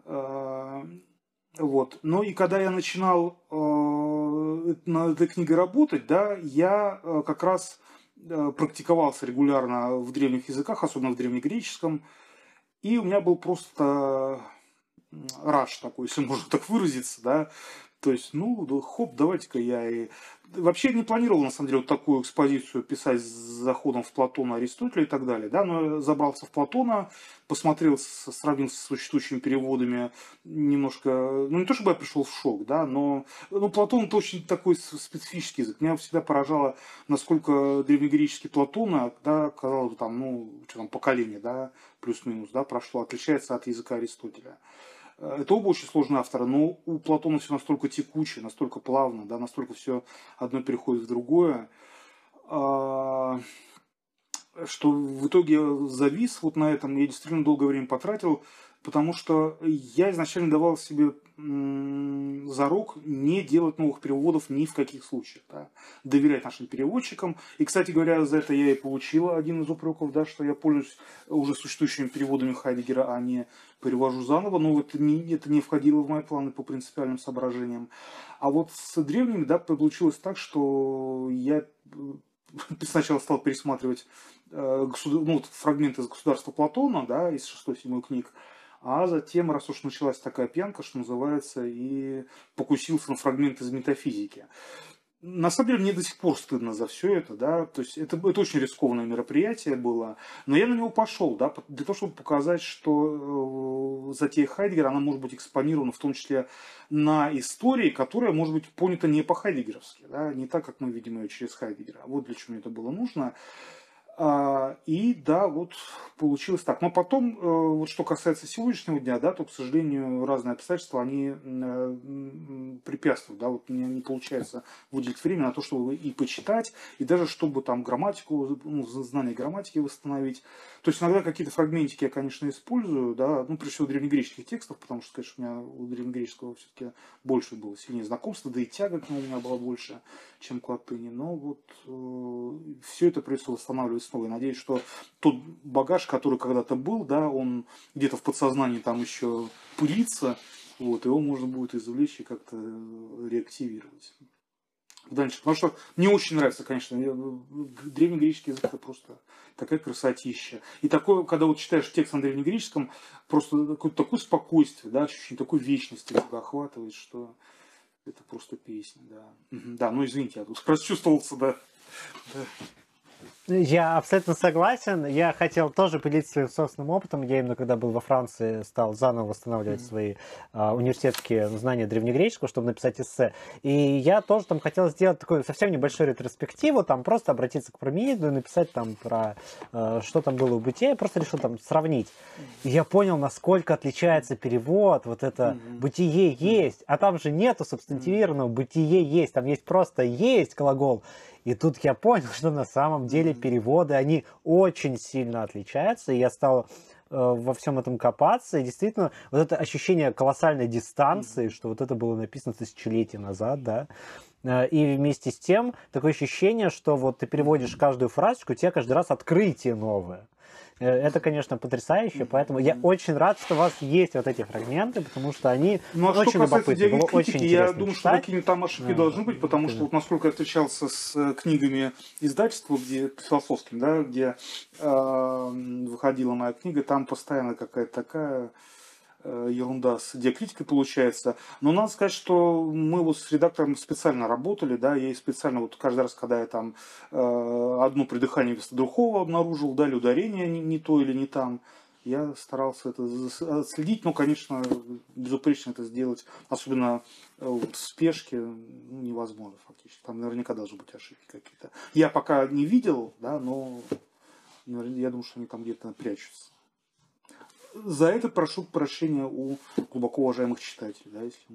Вот. Ну и когда я начинал над этой книгой работать, да, я как раз практиковался регулярно в древних языках, особенно в древнегреческом, и у меня был просто раш такой, если можно так выразиться, да. То есть, ну, да, хоп, давайте-ка я и... Вообще не планировал, на самом деле, вот такую экспозицию писать с заходом в Платона, Аристотеля и так далее, да, но я забрался в Платона, посмотрел, сравнил с существующими переводами немножко, ну, не то чтобы я пришел в шок, да, но ну, Платон это очень такой специфический язык. Меня всегда поражало, насколько древнегреческий Платона, да, казалось бы, там, ну, что там, поколение, да, плюс-минус, да, прошло, отличается от языка Аристотеля. Это оба очень сложные авторы, но у Платона все настолько текуче, настолько плавно, да, настолько все одно переходит в другое, что в итоге я завис вот на этом. Я действительно долгое время потратил, потому что я изначально давал себе зарок не делать новых переводов ни в каких случаях. Да. Доверять нашим переводчикам. И, кстати говоря, за это я и получил один из упреков, да, что я пользуюсь уже существующими переводами Хайдеггера, а не перевожу заново. Но это не входило в мои планы по принципиальным соображениям. А вот с древними, да, получилось так, что я сначала стал пересматривать ну, фрагменты из «Государства Платона», да, из 6-7 книг, а затем, раз уж началась такая пьянка, что называется, и покусился на фрагменты из метафизики. На самом деле, мне до сих пор стыдно за все это, да, то есть это очень рискованное мероприятие было, но я на него пошел, да, для того, чтобы показать, что затея Хайдеггера, она может быть экспонирована в том числе на истории, которая может быть понята не по-хайдеггеровски, да, не так, как мы видим ее через Хайдеггера. Вот для чего мне это было нужно. И да, вот получилось так. Но потом, вот что касается сегодняшнего дня, да, то, к сожалению, разные обстоятельства, они препятствуют, да, вот мне не получается выделить время на то, чтобы и почитать, и даже чтобы там грамматику, ну, знание грамматики восстановить. То есть иногда какие-то фрагментики я, конечно, использую, да, ну, прежде всего древнегреческих текстов, потому что, конечно, у меня у древнегреческого все-таки больше было сильнее знакомства, да и тяга к нему у меня была больше, чем к латыни. Но вот все это придется восстанавливать снова. Я надеюсь, что тот багаж, который когда-то был, да, он где-то в подсознании там еще пылится, вот, его можно будет извлечь и как-то реактивировать дальше. Потому что мне очень нравится, конечно, древнегреческий язык это просто такая красотища. И такое, когда вот читаешь текст на древнегреческом, просто такое спокойствие, да, ощущение такой вечности тебя охватывает, что это просто песня, да. Да, ну извините, я тут расчувствовался, да. Я абсолютно согласен. Я хотел тоже поделиться своим собственным опытом. Я именно когда был во Франции, стал заново восстанавливать свои университетские знания древнегреческого, чтобы написать эссе. И я тоже там хотел сделать такую совсем небольшую ретроспективу, там просто обратиться к Пармениду и написать там про что там было у бытия. Я просто решил там сравнить. И я понял, насколько отличается перевод. Вот это бытие есть, а там же нету субстантивированного бытие есть. Там есть просто есть глагол. И тут я понял, что на самом деле переводы, они очень сильно отличаются, и я стал во всем этом копаться, и действительно вот это ощущение колоссальной дистанции, что вот это было написано тысячелетия назад, да, И вместе с тем такое ощущение, что вот ты переводишь каждую фразочку, у тебя каждый раз открытие новое. Это, конечно, потрясающе, поэтому я очень рад, что у вас есть вот эти фрагменты, потому что они Ну, а что очень касается любопытны. Было очень диалектики, я интересно думаю, что читать. какие-то там ошибки должны быть, потому что, вот, насколько я встречался с книгами издательства, где философским, да, где выходила моя книга, там постоянно какая-то такая ерунда с диакритикой получается. Но надо сказать, что мы вот с редактором специально работали, да, я и специально вот каждый раз, когда я там одно придыхание вместо другого обнаружил, дали ударение не то или не там, я старался это следить, но, конечно, безупречно это сделать, особенно в спешке, ну, невозможно фактически. Там наверняка должны быть ошибки какие-то. Я пока не видел, да, но я думаю, что они там где-то прячутся. За это прошу прощения у глубоко уважаемых читателей, да, если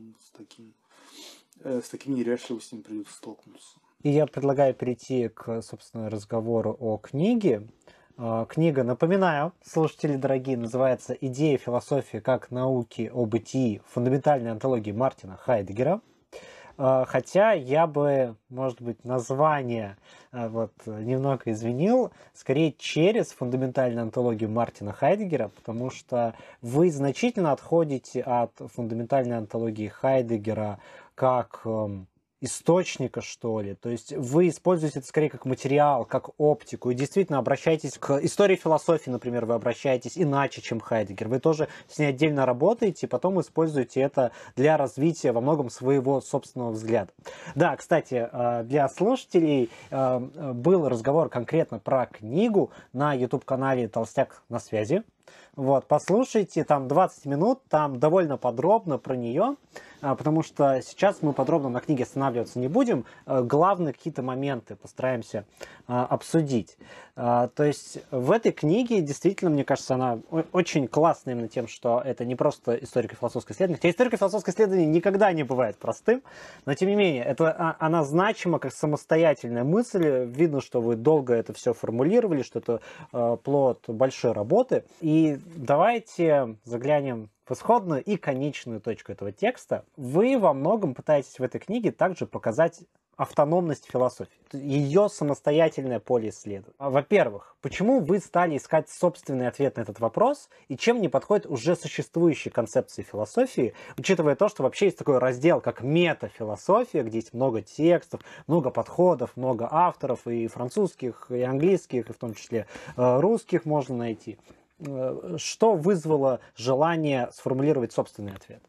с такими неряшливостями придется столкнуться. И я предлагаю перейти к, собственно, разговору о книге. Книга, напоминаю, слушатели дорогие, называется «Идея философии как науки о бытии. Фундаментальной антологии Мартина Хайдеггера». Хотя я бы, может быть, название вот, немного извинил, скорее через фундаментальную антологию Мартина Хайдеггера, потому что вы значительно отходите от фундаментальной антологии Хайдеггера как источника, что ли. То есть вы используете это скорее как материал, как оптику, и действительно обращаетесь к истории философии, например, вы обращаетесь иначе, чем Хайдеггер. Вы тоже с ней отдельно работаете, и потом используете это для развития во многом своего собственного взгляда. Да, кстати, для слушателей был разговор конкретно про книгу на YouTube-канале «Толстяк на связи». Вот, послушайте, там 20 минут, там довольно подробно про нее, потому что сейчас мы подробно на книге останавливаться не будем. Главные какие-то моменты постараемся обсудить. То есть в этой книге действительно, мне кажется, она очень классная именно тем, что это не просто историко-философское исследование. Хотя историко-философское исследование никогда не бывает простым, но тем не менее, она значима как самостоятельная мысль. Видно, что вы долго это все формулировали, что это плод большой работы. И давайте заглянем в исходную и конечную точку этого текста. Вы во многом пытаетесь в этой книге также показать автономность философии, ее самостоятельное поле исследования. Во-первых, почему вы стали искать собственный ответ на этот вопрос, и чем не подходят уже существующие концепции философии, учитывая то, что вообще есть такой раздел, как метафилософия, где есть много текстов, много подходов, много авторов, и французских, и английских, и в том числе русских можно найти. Что вызвало желание сформулировать собственный ответ?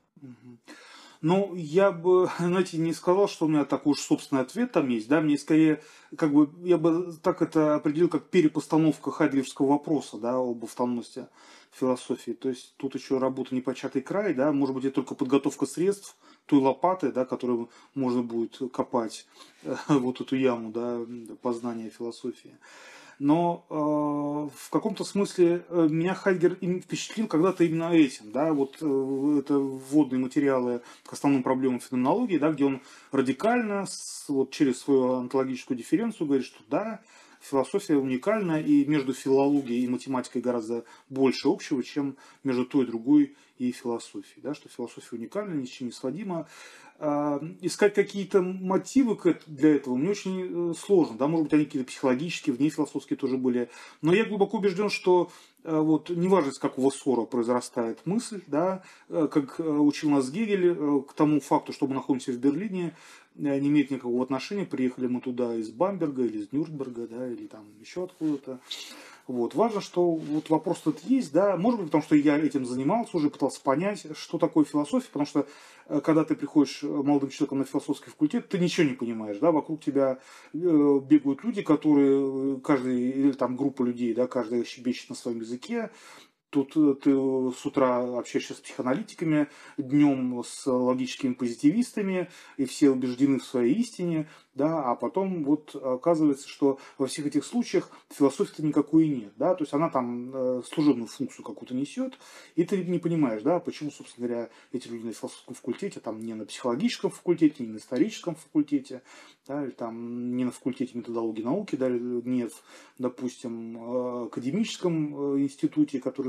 Ну, я бы, знаете, не сказал, что у меня такой уж собственный ответ там есть, да, мне скорее, как бы, я бы так это определил, как перепостановка хайдеггеровского вопроса, да, об автономности философии. То есть тут еще работа непочатый край, да, может быть, это только подготовка средств, той лопаты, да, которую можно будет копать вот эту яму, да, познания философии. Но в каком-то смысле меня Хайдеггер впечатлил когда-то именно этим, да, вот это вводные материалы к основным проблемам феноменологии, да, где он радикально, вот через свою онтологическую дифференцию говорит, что да, философия уникальна, и между филологией и математикой гораздо больше общего, чем между той и другой и философией, да, что философия уникальна, ни с чем не сводима. Искать какие-то мотивы для этого мне очень сложно. Да? Может быть, они какие-то психологические, внефилософские тоже были. Но я глубоко убежден, что вот, неважно, из какого ссора произрастает мысль, да, как учил нас Гегель, к тому факту, что мы находимся в Берлине, не имеет никакого отношения. Приехали мы туда из Бамберга или из Нюрнберга, да, или там еще откуда-то. Вот. Важно, что вот вопрос тут есть, да, может быть, потому что я этим занимался уже, пытался понять, что такое философия, потому что когда ты приходишь молодым человеком на философский факультет, ты ничего не понимаешь, да, вокруг тебя бегают люди, которые, каждый, или там группа людей, да, каждый щебечет на своем языке. Тут ты с утра общаешься с психоаналитиками, днем с логическими позитивистами, и все убеждены в своей истине, да, а потом вот оказывается, что во всех этих случаях философии-то никакой и нет, да, то есть она там служебную функцию какую-то несет, и ты не понимаешь, да, почему, собственно говоря, эти люди на философском факультете, там не на психологическом факультете, не на историческом факультете, да, или там не на факультете методологии науки, да, не в, допустим, академическом институте, который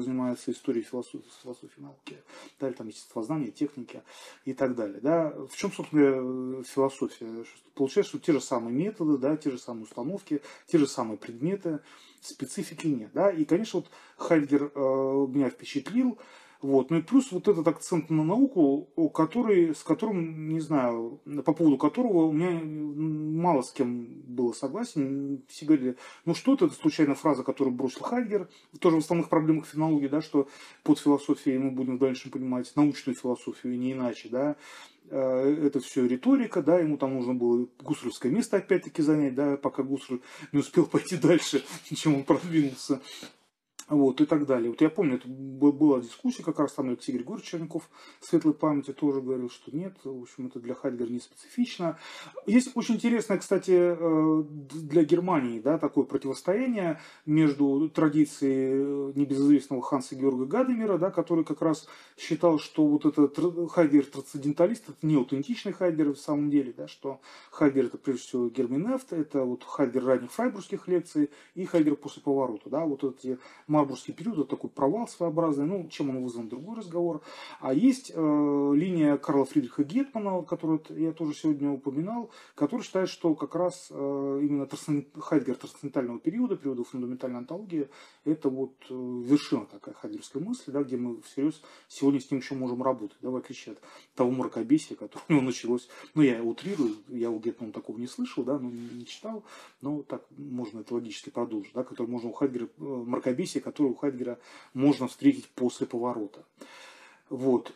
занимается историей философии науки, да, или там естествознания, техники и так далее. Да. В чем, собственно, философия? Получается, что те же самые методы, да, те же самые установки, те же самые предметы, специфики нет. Да. И, конечно, вот Хайдеггер меня впечатлил. Вот. Ну и плюс вот этот акцент на науку, с которым, не знаю, по поводу которого у меня мало с кем было согласен. Все говорили, ну что это случайная фраза, которую бросил Хайдеггер, тоже в основных проблемах фенологии, да, что под философией мы будем в дальнейшем понимать научную философию и не иначе, да. Это все риторика, да, ему там нужно было гуссерлевское место опять-таки занять, да, пока Гуссерль не успел пойти дальше, чем он продвинулся. Вот, и так далее. Вот я помню, это была дискуссия, как раз там Алексей Григорьевич Черняков светлой памяти тоже говорил, что нет, в общем, это для Хайдеггера не специфично. Есть очень интересное, кстати, для Германии, да, такое противостояние между традицией небезызвестного Ханса Георга Гадамера, да, который как раз считал, что вот этот Хайдеггер трансценденталист, это не аутентичный Хайдеггер в самом деле, да, что Хайдеггер это прежде всего Герменевт, это вот Хайдеггер ранних фрайбургских лекций и Хайдеггер после поворота, да, вот эти Марбургский период, это такой провал своеобразный, ну, чем он вызван, другой разговор. А есть линия Карла Фридриха Геттмана, которую я тоже сегодня упоминал, который считает, что как раз именно Хайдеггер трансцендентального периода, периода фундаментальной онтологии, это вот вершина такая хайдеггерской мысли, да, где мы всерьез сегодня с ним еще можем работать, да, в отличие от того мракобесия, которое у него началось. Ну, я утрирую, я у Геттмана такого не слышал, да, ну, не читал, но так можно это логически продолжить, да, который можно у Хайдеггера мракобесие, которую у Хайдеггера можно встретить после поворота. Вот.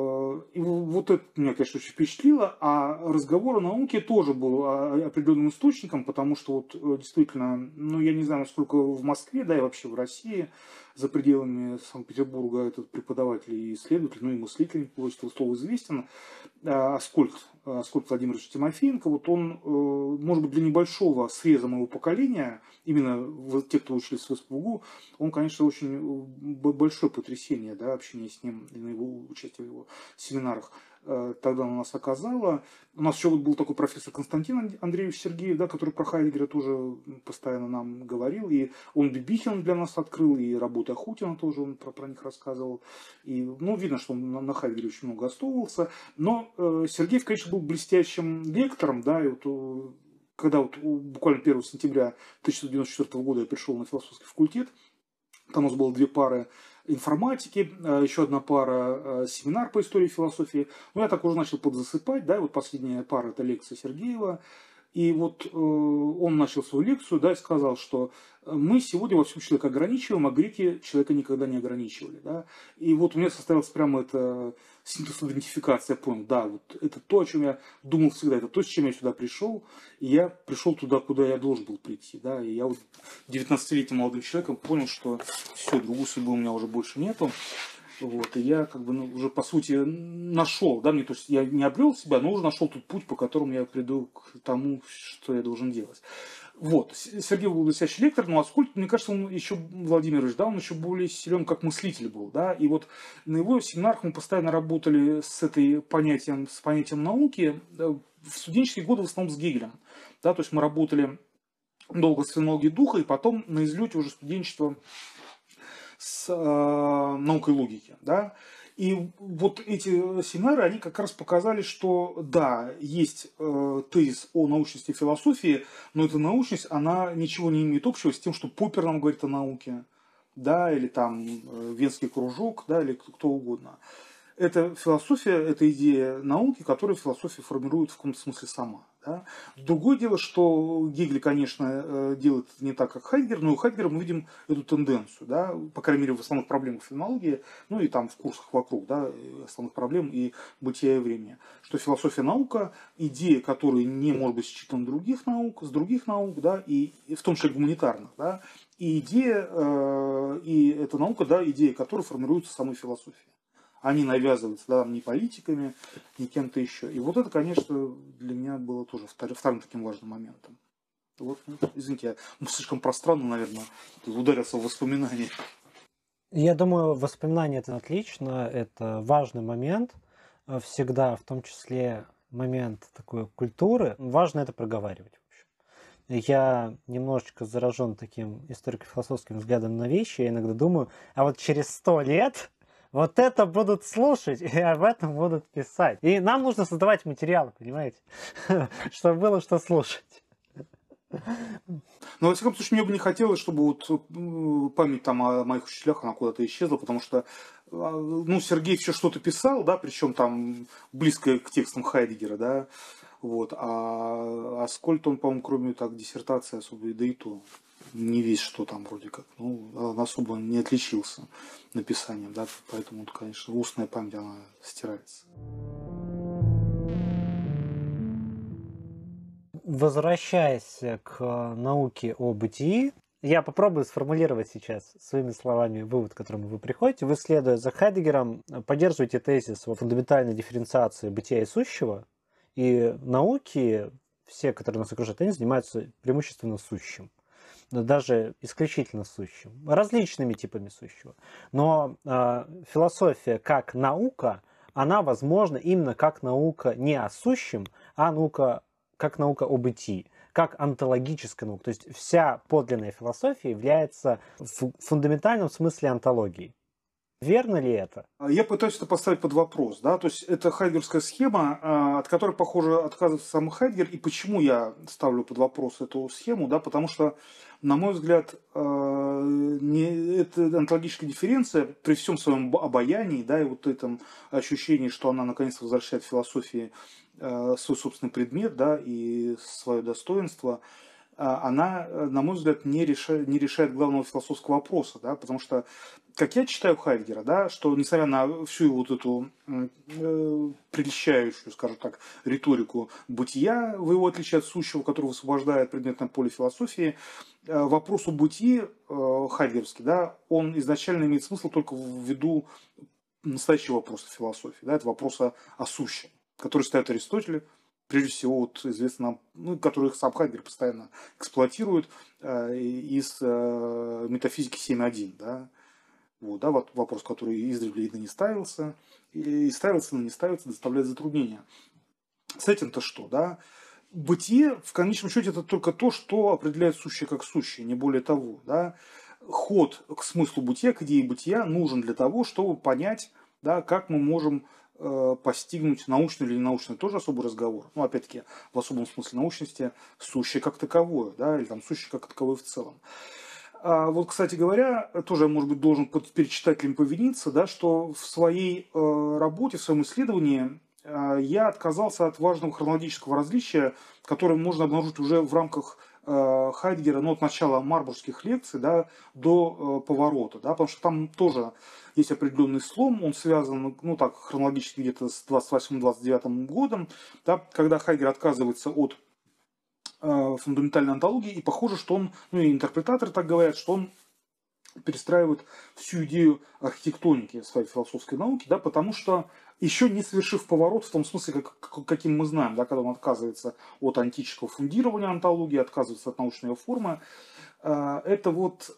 И вот это меня, конечно, очень впечатлило. А разговор о науке тоже был определенным источником, потому что вот действительно, ну я не знаю, насколько в Москве, да и вообще в России, за пределами Санкт-Петербурга этот преподаватель и исследователь, ну и мыслитель, этого слова известен, Аскольд Владимирович Тимофеенко, вот он, может быть, для небольшого среза моего поколения, именно те, кто учились в СПУ, он, конечно, очень большое потрясение, да, общение с ним, на его участие в его семинарах тогда у нас оказало. У нас еще вот был такой профессор Константин Андреевич Сергеев, да, который про Хайдеггера тоже постоянно нам говорил, и он Бибихин для нас открыл, и работы Ахутина тоже он про них рассказывал. И, ну, видно, что он на Хайдеггере очень много основывался. Но Сергеев, конечно, был блестящим лектором, да, и вот когда вот буквально 1 сентября 1994 года я пришел на философский факультет, там у нас было 2 пары информатики, еще 1 пара семинар по истории философии. Ну, я так уже начал подзасыпать, да, и вот последняя пара это лекция Сергеева. И вот он начал свою лекцию, да, и сказал, что мы сегодня во всем человека ограничиваем, а греки человека никогда не ограничивали, да. И вот у меня состоялась прямо эта синтез-идентификация, я понял, да, вот это то, о чем я думал всегда, это то, с чем я сюда пришел, и я пришел туда, куда я должен был прийти, да, и я вот 19-летним молодым человеком понял, что все, другой судьбы у меня уже больше нету. Вот, и я как бы уже по сути нашел, да, то есть я не обрел себя, но уже нашел тот путь, по которому я приду к тому, что я должен делать. Вот, Сергей был блестящий лектор, но Аскольд, мне кажется, он еще, Владимирович, да, он еще более силен как мыслитель был, да, и вот на его семинарах мы постоянно работали с понятием науки, в студенческие годы в основном с Гегелем, да, то есть мы работали долго с фенологией духа, и потом на излете уже студенчество с наукой логики, да. И вот эти семинары, они как раз показали, что да, есть тезис о научности философии, но эта научность, она ничего не имеет общего с тем, что Поппер нам говорит о науке, да, или там Венский кружок, да, или кто угодно. Это философия, это идея науки, которую философия формирует в каком-то смысле сама. Да? Другое дело, что Гегель, конечно, делает не так, как Хайдеггер, но у Хайдеггера мы видим эту тенденцию, да? По крайней мере, в основных проблемах феноменологии, ну и там в курсах вокруг, да, основных проблем и бытия и времени, что философия наука, идея, которая не может быть считана с других наук, да, и в том числе гуманитарных, да, и идея, и эта наука, да, идея которой формируется самой философией. Они навязываются, да, не политиками, не кем-то еще. И вот это, конечно, для меня было тоже вторым таким важным моментом. Вот, извините, я слишком пространно, наверное, ударился в воспоминания. Я думаю, воспоминания это отлично, это важный момент всегда, в том числе момент такой культуры. Важно это проговаривать, в общем. Я немножечко заражен таким историко-философским взглядом на вещи. Я иногда думаю, а вот через 100 лет вот это будут слушать и об этом будут писать. И нам нужно создавать материалы, понимаете? Чтобы было что слушать. Но, во всяком случае, мне бы не хотелось, чтобы вот память там о моих учителях, она куда-то исчезла, потому что, ну, Сергей все что-то писал, да, причем там близко к текстам Хайдеггера, да, вот, а Аскольд, он, по-моему, кроме так диссертации особо, да и то, не весь что там вроде как, ну, он особо не отличился написанием, да, поэтому, вот, конечно, устная память, она стирается. Возвращаясь к науке о бытии, я попробую сформулировать сейчас своими словами вывод, к которому вы приходите. Вы, следуя за Хайдеггером, поддерживаете тезис о фундаментальной дифференциации бытия и сущего, и науки, все, которые нас окружают, они занимаются преимущественно сущим, даже исключительно сущим, различными типами сущего. Но философия как наука, она возможна именно как наука не о сущем, а наука как наука о бытии, как онтологическая наука. То есть вся подлинная философия является в фундаментальном смысле онтологией. Верно ли это? Я пытаюсь это поставить под вопрос, да, то есть это хайдгерская схема, от которой, похоже, отказывается сам Хайдгер, и почему я ставлю под вопрос эту схему, да, потому что, на мой взгляд, эта онтологическая дифференция при всем своем обаянии, да, и вот этом ощущении, что она наконец-то возвращает философии свой собственный предмет, да, и свое достоинство, она, на мой взгляд, не решает главного философского вопроса, да, потому что, как я читаю Хайдгера, да, что несмотря на всю вот эту прельщающую, скажем так, риторику бытия, в его отличие от сущего, который высвобождает предметное поле философии, вопрос о бытии хайдгеровский, да, он изначально имеет смысл только ввиду настоящего вопроса философии, да, это вопрос о сущем, который ставит Аристотель, прежде всего, вот, известно нам, ну, которых сам Хайдгер постоянно эксплуатирует из метафизики 7.1, да, вот, да, вот вопрос, который издревле и не ставился, и ставился, но не ставится, доставляет затруднения. С этим-то что, да? Бытие, в конечном счете, это только то, что определяет сущее как сущее, не более того, да. Ход к смыслу бытия, к идее бытия нужен для того, чтобы понять, да, как мы можем постигнуть научный или ненаучный, тоже особый разговор. Ну, опять-таки, в особом смысле научности сущее как таковое, да, или там сущее как таковое в целом. Вот, кстати говоря, тоже, может быть, должен перед читателем повиниться, да, что в своей работе, в своем исследовании я отказался от важного хронологического различия, которое можно обнаружить уже в рамках Хайдгера, ну, от начала марбургских лекций, да, до поворота, да, потому что там тоже есть определенный слом, он связан, ну, так, хронологически где-то с 28-29 годом, да, когда Хайдгер отказывается от фундаментальной онтологии, и похоже, что он, ну и интерпретаторы так говорят, что он перестраивает всю идею архитектоники своей философской науки, да, потому что еще не совершив поворот в том смысле, каким мы знаем, да, когда он отказывается от антического фундирования онтологии, отказывается от научной ее формы, это вот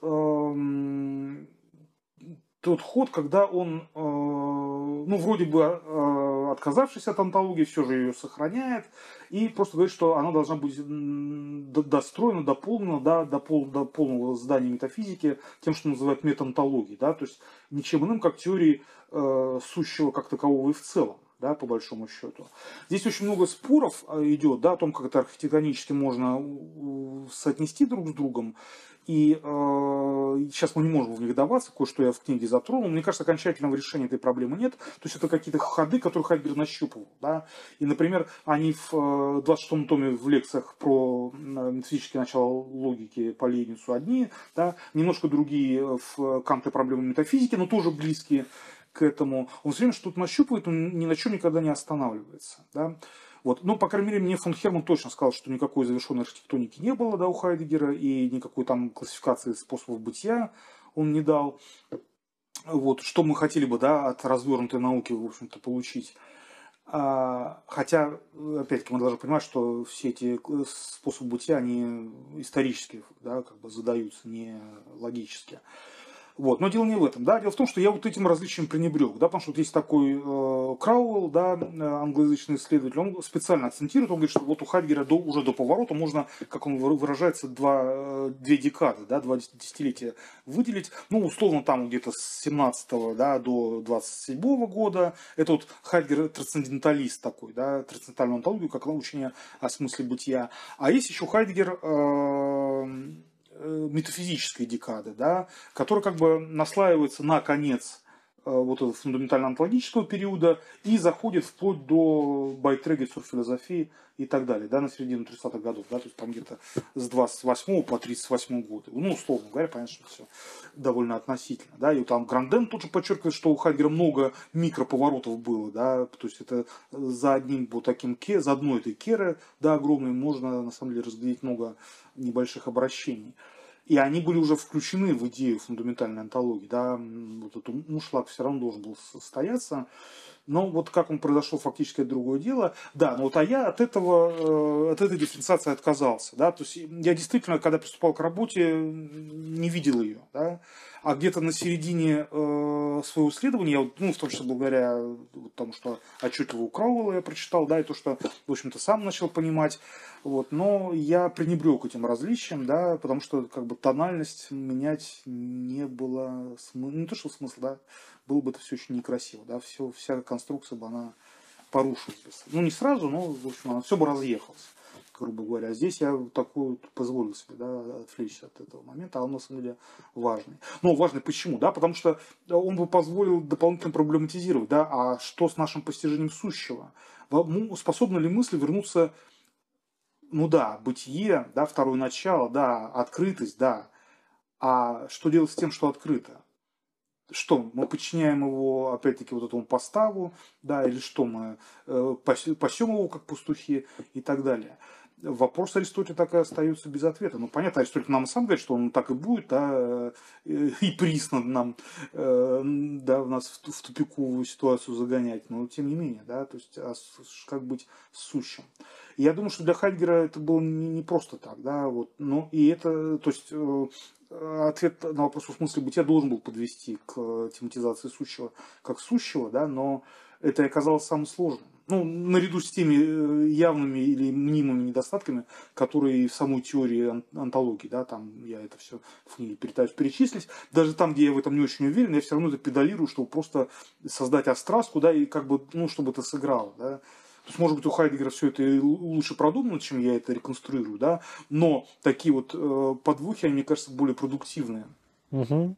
тот ход, когда он, ну, вроде бы отказавшись от онтологии, все же ее сохраняет, и просто говорит, что она должна быть достроена, дополнена, да, до полного здания метафизики тем, что называют метонтологией, да, то есть ничем иным, как теорией сущего как такового и в целом. Да, по большому счету. Здесь очень много споров идет, да, о том, как это архитектонически можно соотнести друг с другом. И сейчас мы не можем в них даваться, кое-что я в книге затронул. Мне кажется, окончательного решения этой проблемы нет. То есть это какие-то ходы, которые Хайдгер нащупывал. Да? И, например, они в 26-м томе в лекциях про метафизические начала логики по Лейбницу одни, да? Немножко другие в Канте проблемы метафизики, но тоже близкие к этому. Он все время что-то нащупывает, он ни на чем никогда не останавливается. Да? Вот. Ну, по крайней мере, мне фон Херман точно сказал, что никакой завершенной архитектоники не было, да, у Хайдеггера, и никакой там классификации способов бытия он не дал. Вот. Что мы хотели бы, да, от развернутой науки, в общем-то, получить. Хотя, опять-таки, мы должны понимать, что все эти способы бытия, они исторически, да, как бы задаются, не логически. Вот. Но дело не в этом. Да? Дело в том, что я вот этим различием пренебрег. Да? Потому что вот есть такой Крауэлл, да, англоязычный исследователь, он специально акцентирует, он говорит, что вот у Хайдеггера уже до поворота можно, как он выражается, две декады, да, два десятилетия выделить. Ну, условно, там где-то с 17 да, до 27 года. Это вот Хайдеггер трансценденталист такой, да, трансцендентальную онтологию, как учение о смысле бытия. А есть еще Хайдеггер метафизической декады, да, которая как бы наслаивается на конец вот этого фундаментально-онтологического периода и заходит вплоть до Байтреги, философии и так далее, да, на середину 30-х годов, да, то есть там где-то с 28 по 38 год. Ну, условно говоря, понятно, что все довольно относительно, да, и вот там Гранден тоже подчеркивает, что у Хайдеггера много микроповоротов было, да, то есть это за одним вот таким за одной этой керы, да, огромной, можно на самом деле разглядеть много небольших обращений. И они были уже включены в идею фундаментальной онтологии. Да? Вот этот мушлак все равно должен был состояться. Но вот как он произошел, фактически это другое дело. Да, но вот я от этой дифференциации отказался. Да? То есть я действительно, когда приступал к работе, не видел ее. Да? А где-то на середине своего исследования, я, ну, в том числе благодаря тому, что отчетливо у Крауэлла я прочитал, да, и то, что, в общем-то, сам начал понимать, вот, но я пренебрег этим различием, да, потому что как бы тональность менять не было смысла, не то что смысл, да, было бы это все очень некрасиво, да, вся конструкция бы она порушилась. Ну, не сразу, но, в общем, она все бы разъехалась, грубо говоря. Здесь я такую позволил себе, да, отвлечься от этого момента, а он на самом деле важный. Но важный почему? Да, потому что он бы позволил дополнительно проблематизировать, да, а что с нашим постижением сущего? Способна ли мысль вернуться, ну да, бытие, да, второе начало, да, открытость, да, а что делать с тем, что открыто? Что, мы подчиняем его, опять-таки, вот этому поставу, да, или что, мы пасем его, как пастухи, и так далее. Вопрос Аристотеля так и остается без ответа. Ну, понятно, Аристотель нам сам говорит, что он так и будет, да, и присно нам, да, нас в тупиковую ситуацию загонять, но тем не менее, да, то есть, как быть с сущим. И я думаю, что для Хайдеггера это было не просто так, да, вот, но и это, то есть, ответ на вопрос в смысле бытия должен был подвести к тематизации сущего как сущего, да, но это оказалось самым сложным. Ну, наряду с теми явными или мнимыми недостатками, которые в самой теории онтологии, да, там я это все в книге пытаюсь перечислить, даже там, где я в этом не очень уверен, я все равно это педалирую, чтобы просто создать острастку, да, и как бы, ну, чтобы это сыграло, да. То есть, может быть, у Хайдеггера все это лучше продумано, чем я это реконструирую, да, но такие вот подвохи, они, мне кажется, более продуктивные. Угу.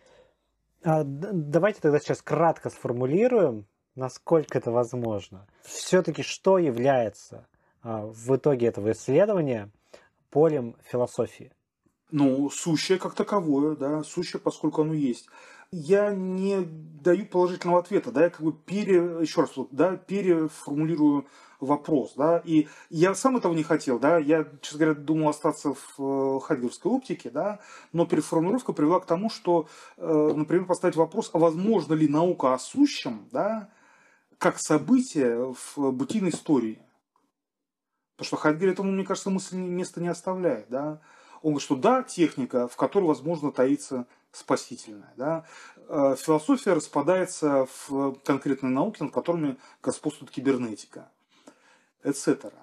Давайте тогда сейчас кратко сформулируем, насколько это возможно. Все-таки что является в итоге этого исследования полем философии? Ну, сущее как таковое, да, сущее, поскольку оно есть. Я не даю положительного ответа, да, я как бы еще раз, вот, да, переформулирую вопрос, да, и я сам этого не хотел, да, я, честно говоря, думал остаться в хайдеггеровской оптике, да, но переформулировка привела к тому, что, например, поставить вопрос, а возможно ли наука о сущем, да, как событие в бытийной истории. Потому что Хайдеггер этому, мне кажется, мысль места не оставляет, да. Он говорит, что да, техника, в которой, возможно, таится спасительная. Да? Философия распадается в конкретные науки, над которыми господствует кибернетика, etc.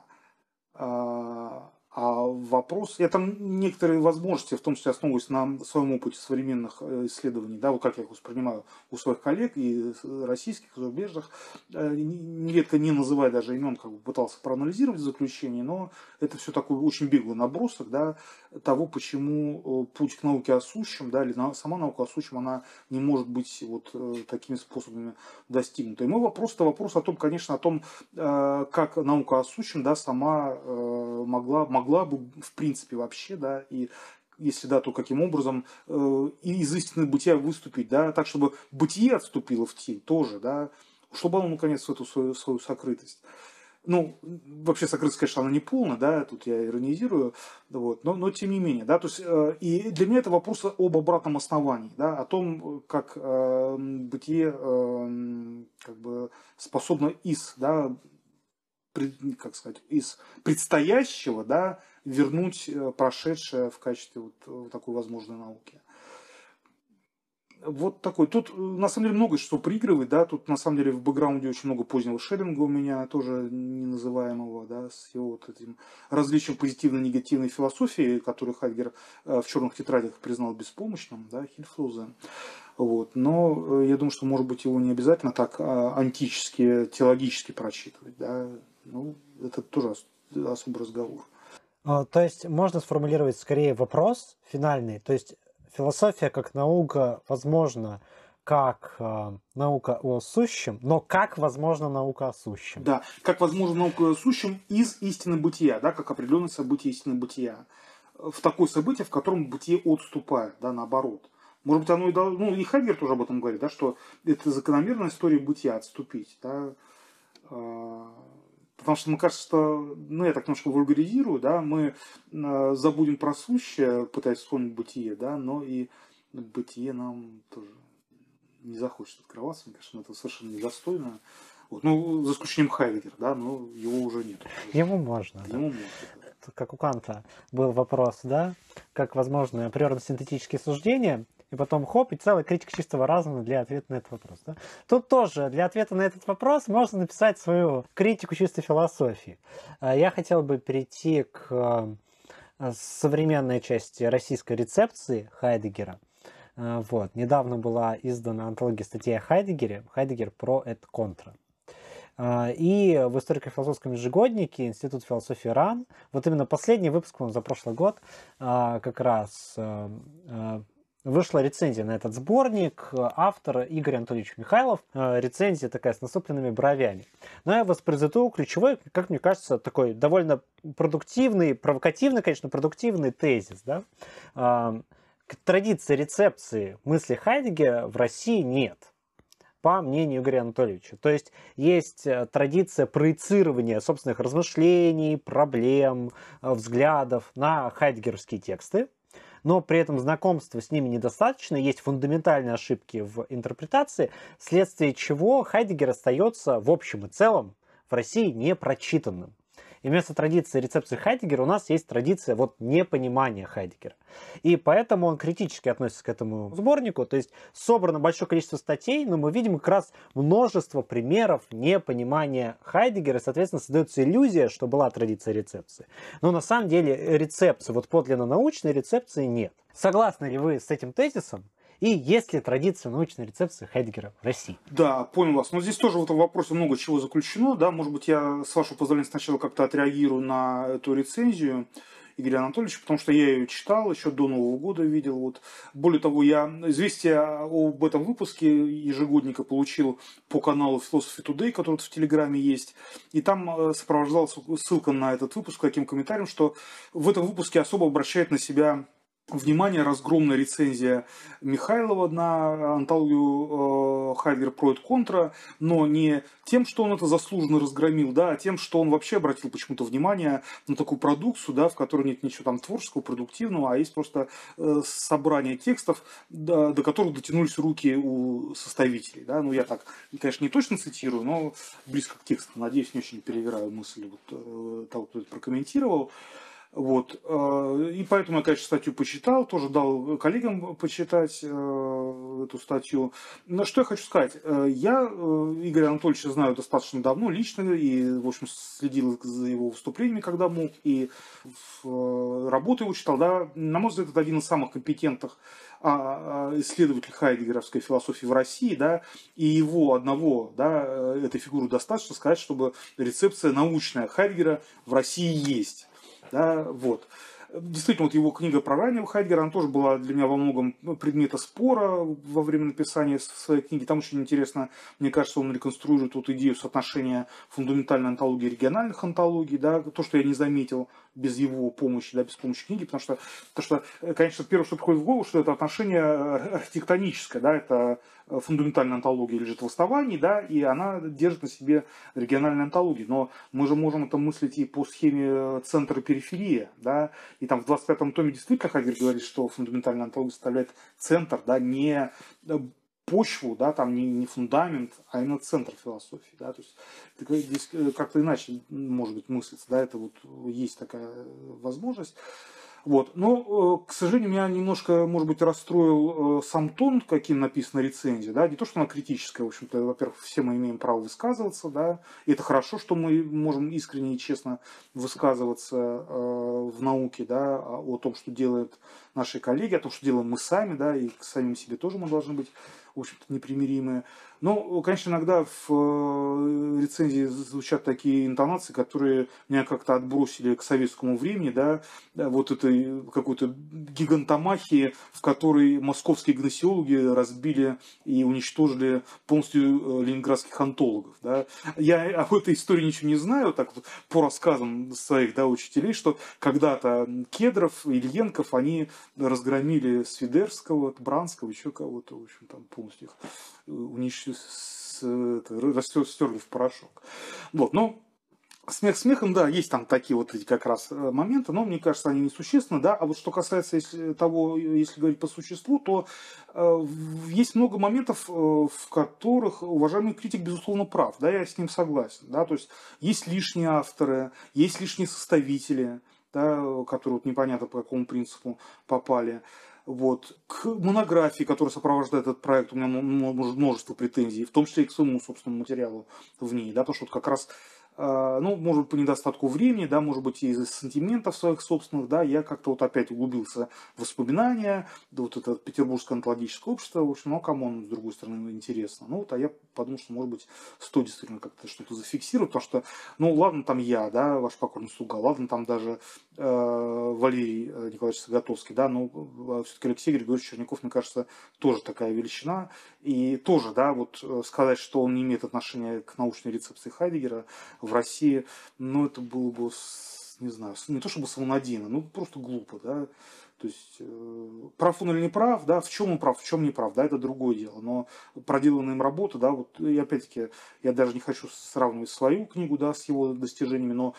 А вопрос, я там некоторые возможности, в том числе основываясь на своем опыте современных исследований, да, вот как я их воспринимаю у своих коллег и российских, и зарубежных, нередко не называя даже имен, как бы пытался проанализировать заключение, но это все такой очень беглый набросок, да, того, почему путь к науке о сущем, да, или сама наука о сущем, она не может быть вот такими способами достигнута. И мой вопрос, это вопрос о том, конечно, о том, как наука о сущем, да, сама могла бы, в принципе, вообще, да, и если да, то каким образом из истины бытия выступить, да, так, чтобы бытие отступило в тень тоже, да, чтобы оно, наконец, в эту свою сокрытость. Ну, вообще сокрытость, конечно, она не полная, да, тут я иронизирую, вот, но тем не менее, да, то есть, и для меня это вопрос об обратном основании, да, о том, как бытие как бы способно да, как сказать, из предстоящего, да, вернуть прошедшее в качестве вот такой возможной науки. Вот такой. Тут на самом деле много что проигрывает, да. Тут на самом деле в бэкграунде очень много позднего Шеллинга у меня, тоже неназываемого, да, с его вот этим различием позитивно-негативной философии, которую Хайдгер в черных тетрадях признал беспомощным, да, Хильфлуза. Вот. Но я думаю, что, может быть, его не обязательно так антически, теологически прочитывать, да. Ну, это тоже особый разговор. То есть можно сформулировать скорее вопрос финальный. То есть философия как наука возможна как наука о сущем, но как возможна наука о сущем? Да, как возможно наука о сущем из истины бытия, да, как определенное событие истины бытия. В такое событие, в котором бытие отступает, да, наоборот. Может быть, оно и должно, ну, и Хайдгер тоже об этом говорит, да, что это закономерная история бытия отступить, да. Потому что, мне кажется, что, ну, я так немножко вульгаризирую, да, мы забудем про сущее, пытаясь вспомнить бытие, да, но и бытие нам тоже не захочет открываться, мне кажется, это совершенно недостойно. Вот, ну, за исключением Хайдгера, да, но его уже нет. Ему можно. Ему можно. Как у Канта был вопрос, да, как возможны априорно-синтетические суждения, и потом хоп, и целая критика чистого разума для ответа на этот вопрос. Да? Тут тоже для ответа на этот вопрос можно написать свою критику чистой философии. Я хотел бы перейти к современной части российской рецепции Хайдеггера. Вот. Недавно была издана антология статей о Хайдеггере, Хайдеггер про et contra. И в историко-философском ежегоднике Институт философии РАН, вот именно последний выпуск, по-моему, за прошлый год, как раз вышла рецензия на этот сборник. Автор Игорь Анатольевич Михайлов. Рецензия такая с насупленными бровями. Но я воспроизведу ключевой, как мне кажется, такой довольно продуктивный, провокативный, конечно, продуктивный тезис. Да? Традиции рецепции мысли Хайдеггера в России нет, по мнению Игоря Анатольевича. То есть есть традиция проецирования собственных размышлений, проблем, взглядов на хайдеггеровские тексты, но при этом знакомства с ними недостаточно, есть фундаментальные ошибки в интерпретации, вследствие чего Хайдеггер остается в общем и целом в России непрочитанным. И вместо традиции рецепции Хайдеггера у нас есть традиция вот непонимания Хайдеггера. И поэтому он критически относится к этому сборнику. То есть собрано большое количество статей, но мы видим как раз множество примеров непонимания Хайдеггера. И, соответственно, создается иллюзия, что была традиция рецепции. Но на самом деле рецепции, вот подлинно научной рецепции нет. Согласны ли вы с этим тезисом? И есть ли традиция научной рецепции Хайдеггера в России? Да, понял вас. Но здесь тоже в этом вопросе много чего заключено. Да? Может быть, я, с вашего позволения, сначала как-то отреагирую на эту рецензию Игоря Анатольевича, потому что я ее читал, еще до Нового года видел. Вот. Более того, я известие об этом выпуске ежегодника получил по каналу Philosophy Today, который в Телеграме есть. И там сопровождалась ссылка на этот выпуск таким комментарием, что в этом выпуске особо обращает на себя внимание разгромная рецензия Михайлова на антологию Хайдеггер про et contra, но не тем, что он это заслуженно разгромил, да, а тем, что он вообще обратил почему-то внимание на такую продукцию, да, в которой нет ничего там творческого, продуктивного, а есть просто собрание текстов, да, до которых дотянулись руки у составителей. Да. Ну, я так, конечно, не точно цитирую, но близко к тексту. Надеюсь, не очень перевираю мысль вот, того, кто это прокомментировал. Вот. И поэтому я, конечно, статью почитал, тоже дал коллегам почитать эту статью. Но что я хочу сказать. Я Игоря Анатольевича знаю достаточно давно лично и, в общем, следил за его выступлениями, когда мог, и работу его читал. Да. На мой взгляд, это один из самых компетентных исследователей хайдеггеровской философии в России, да, и его одного, да, этой фигуры достаточно сказать, чтобы рецепция научная Хайдеггера в России есть. Да, вот. Действительно, вот его книга про раннего Хайдеггера, она тоже была для меня во многом предмета спора во время написания своей книги. Там очень интересно, мне кажется, он реконструирует вот идею соотношения фундаментальной антологии и региональных антологий, да, то, что я не заметил без его помощи, да, без помощи книги, потому что, конечно, первое, что приходит в голову, что это отношение архитектоническое, да, это фундаментальная антология лежит в основании, да, и она держит на себе региональные антологии, но мы же можем это мыслить и по схеме центр и периферия, да, и там в 25-м томе действительно Хайдеггер говорит, что фундаментальная антология составляет центр, да, не почву, да, там не фундамент, а именно центр философии, да, то есть здесь как-то иначе может быть мыслиться, да, это вот есть такая возможность. Вот. Но, к сожалению, меня немножко, может быть, расстроил сам тон, каким написана рецензия. Да? Не то, что она критическая, в общем-то, во-первых, все мы имеем право высказываться, да, и это хорошо, что мы можем искренне и честно высказываться в науке, да, о том, что делают наши коллеги, о том, что делаем мы сами, да, и к самим себе тоже мы должны быть, в общем-то, непримиримые. Но, конечно, иногда в рецензии звучат такие интонации, которые меня как-то отбросили к советскому времени, да, вот этой какой-то гигантомахии, в которой московские гносеологи разбили и уничтожили полностью ленинградских антологов. Да. Я об этой истории ничего не знаю, так вот, по рассказам своих, да, учителей, что когда-то Кедров, Ильенков, они разгромили Свидерского, Бранского, еще кого-то, в общем, там полностью их уничтожили, растерли в порошок. Вот, но смех смехом, да, есть там такие вот эти как раз моменты, но мне кажется, они несущественны, да. А вот что касается если говорить по существу, то есть много моментов, в которых уважаемый критик, безусловно, прав, да, я с ним согласен, да, то есть лишние авторы, есть лишние составители, да, которые вот непонятно по какому принципу попали. Вот. К монографии, которая сопровождает этот проект, у меня множество претензий, в том числе и к своему собственному материалу в ней, да, потому что вот как раз, ну, может быть, по недостатку времени, да, может быть, из-за сантиментов своих собственных, да, я как-то вот опять углубился в воспоминания, да, вот это Петербургское онтологическое общество, в общем, ну, кому оно, с другой стороны, интересно. Ну, вот, а я подумал, что, может быть, стоит действительно как-то что-то зафиксировать, потому что, ну, ладно, там я, да, ваш покорный слуга, ладно, там даже Валерий Николаевич Сагатовский, да, но все-таки Алексей Григорьевич Черняков, мне кажется, тоже такая величина, и тоже, да, вот сказать, что он не имеет отношения к научной рецепции Хайдеггера в России, ну, это было бы, не знаю, не то чтобы самонадеянно, ну, просто глупо, да. То есть, прав он или не прав, да, в чем он прав, в чем не прав, да, это другое дело. Но проделанная им работа, да, вот, и опять-таки, я даже не хочу сравнивать свою книгу, да, с его достижениями, но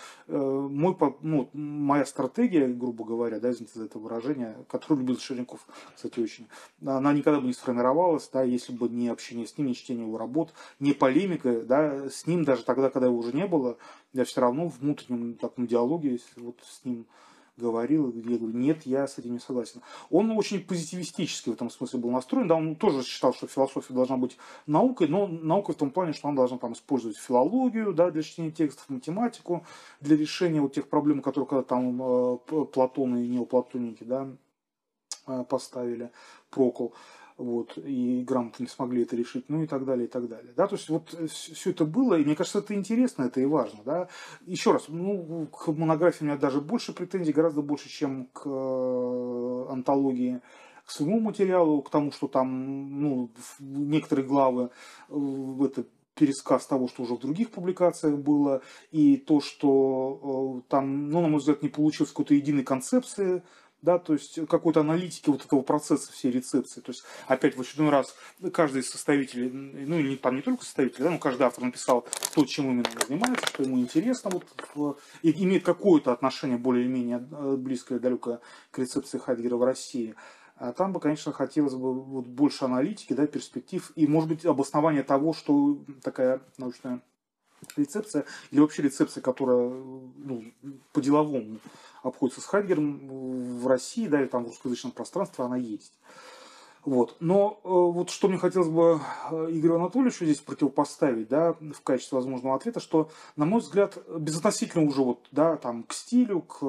моя стратегия, грубо говоря, да, извините за это выражение, которую любил Черняков, кстати, очень, она никогда бы не сформировалась, да, если бы не общение с ним, не чтение его работ, не полемика, да, с ним даже тогда, когда его уже не было, я все равно в внутреннем таком диалоге вот с ним говорил, я говорю, нет, я с этим не согласен. Он очень позитивистически в этом смысле был настроен, да, он тоже считал, что философия должна быть наукой, но наукой в том плане, что она должна там использовать филологию, да, для чтения текстов, математику, для решения вот тех проблем, которые когда там Платон и неоплатоники, да, поставили, Прокл. Вот, и грамотно не смогли это решить, ну и так далее, и так далее. Да, то есть вот все это было, и мне кажется, это интересно, это и важно. Да. Еще раз, ну, к монографии у меня даже больше претензий, гораздо больше, чем к антологии, к своему материалу, к тому, что там, ну, некоторые главы, это пересказ того, что уже в других публикациях было, и то, что там, ну, на мой взгляд, не получилось какой-то единой концепции, да, то есть какой-то аналитики вот этого процесса всей рецепции. То есть, опять в очередной раз, каждый из составителей, ну или там не только составители, да, но каждый автор написал то, чем именно он занимается, что ему интересно, вот, и имеет какое-то отношение более-менее близкое, далекое к рецепции Хайдеггера в России. А там бы, конечно, хотелось бы вот больше аналитики, да, перспектив и, может быть, обоснования того, что такая научная рецепция, или вообще рецепция, которая, ну, по-деловому обходится с Хайдеггером в России, да, или там в русскоязычном пространстве, она есть. Вот. Но вот что мне хотелось бы Игорю Анатольевичу здесь противопоставить, да, в качестве возможного ответа, что, на мой взгляд, безотносительно уже вот, да, там, к стилю, к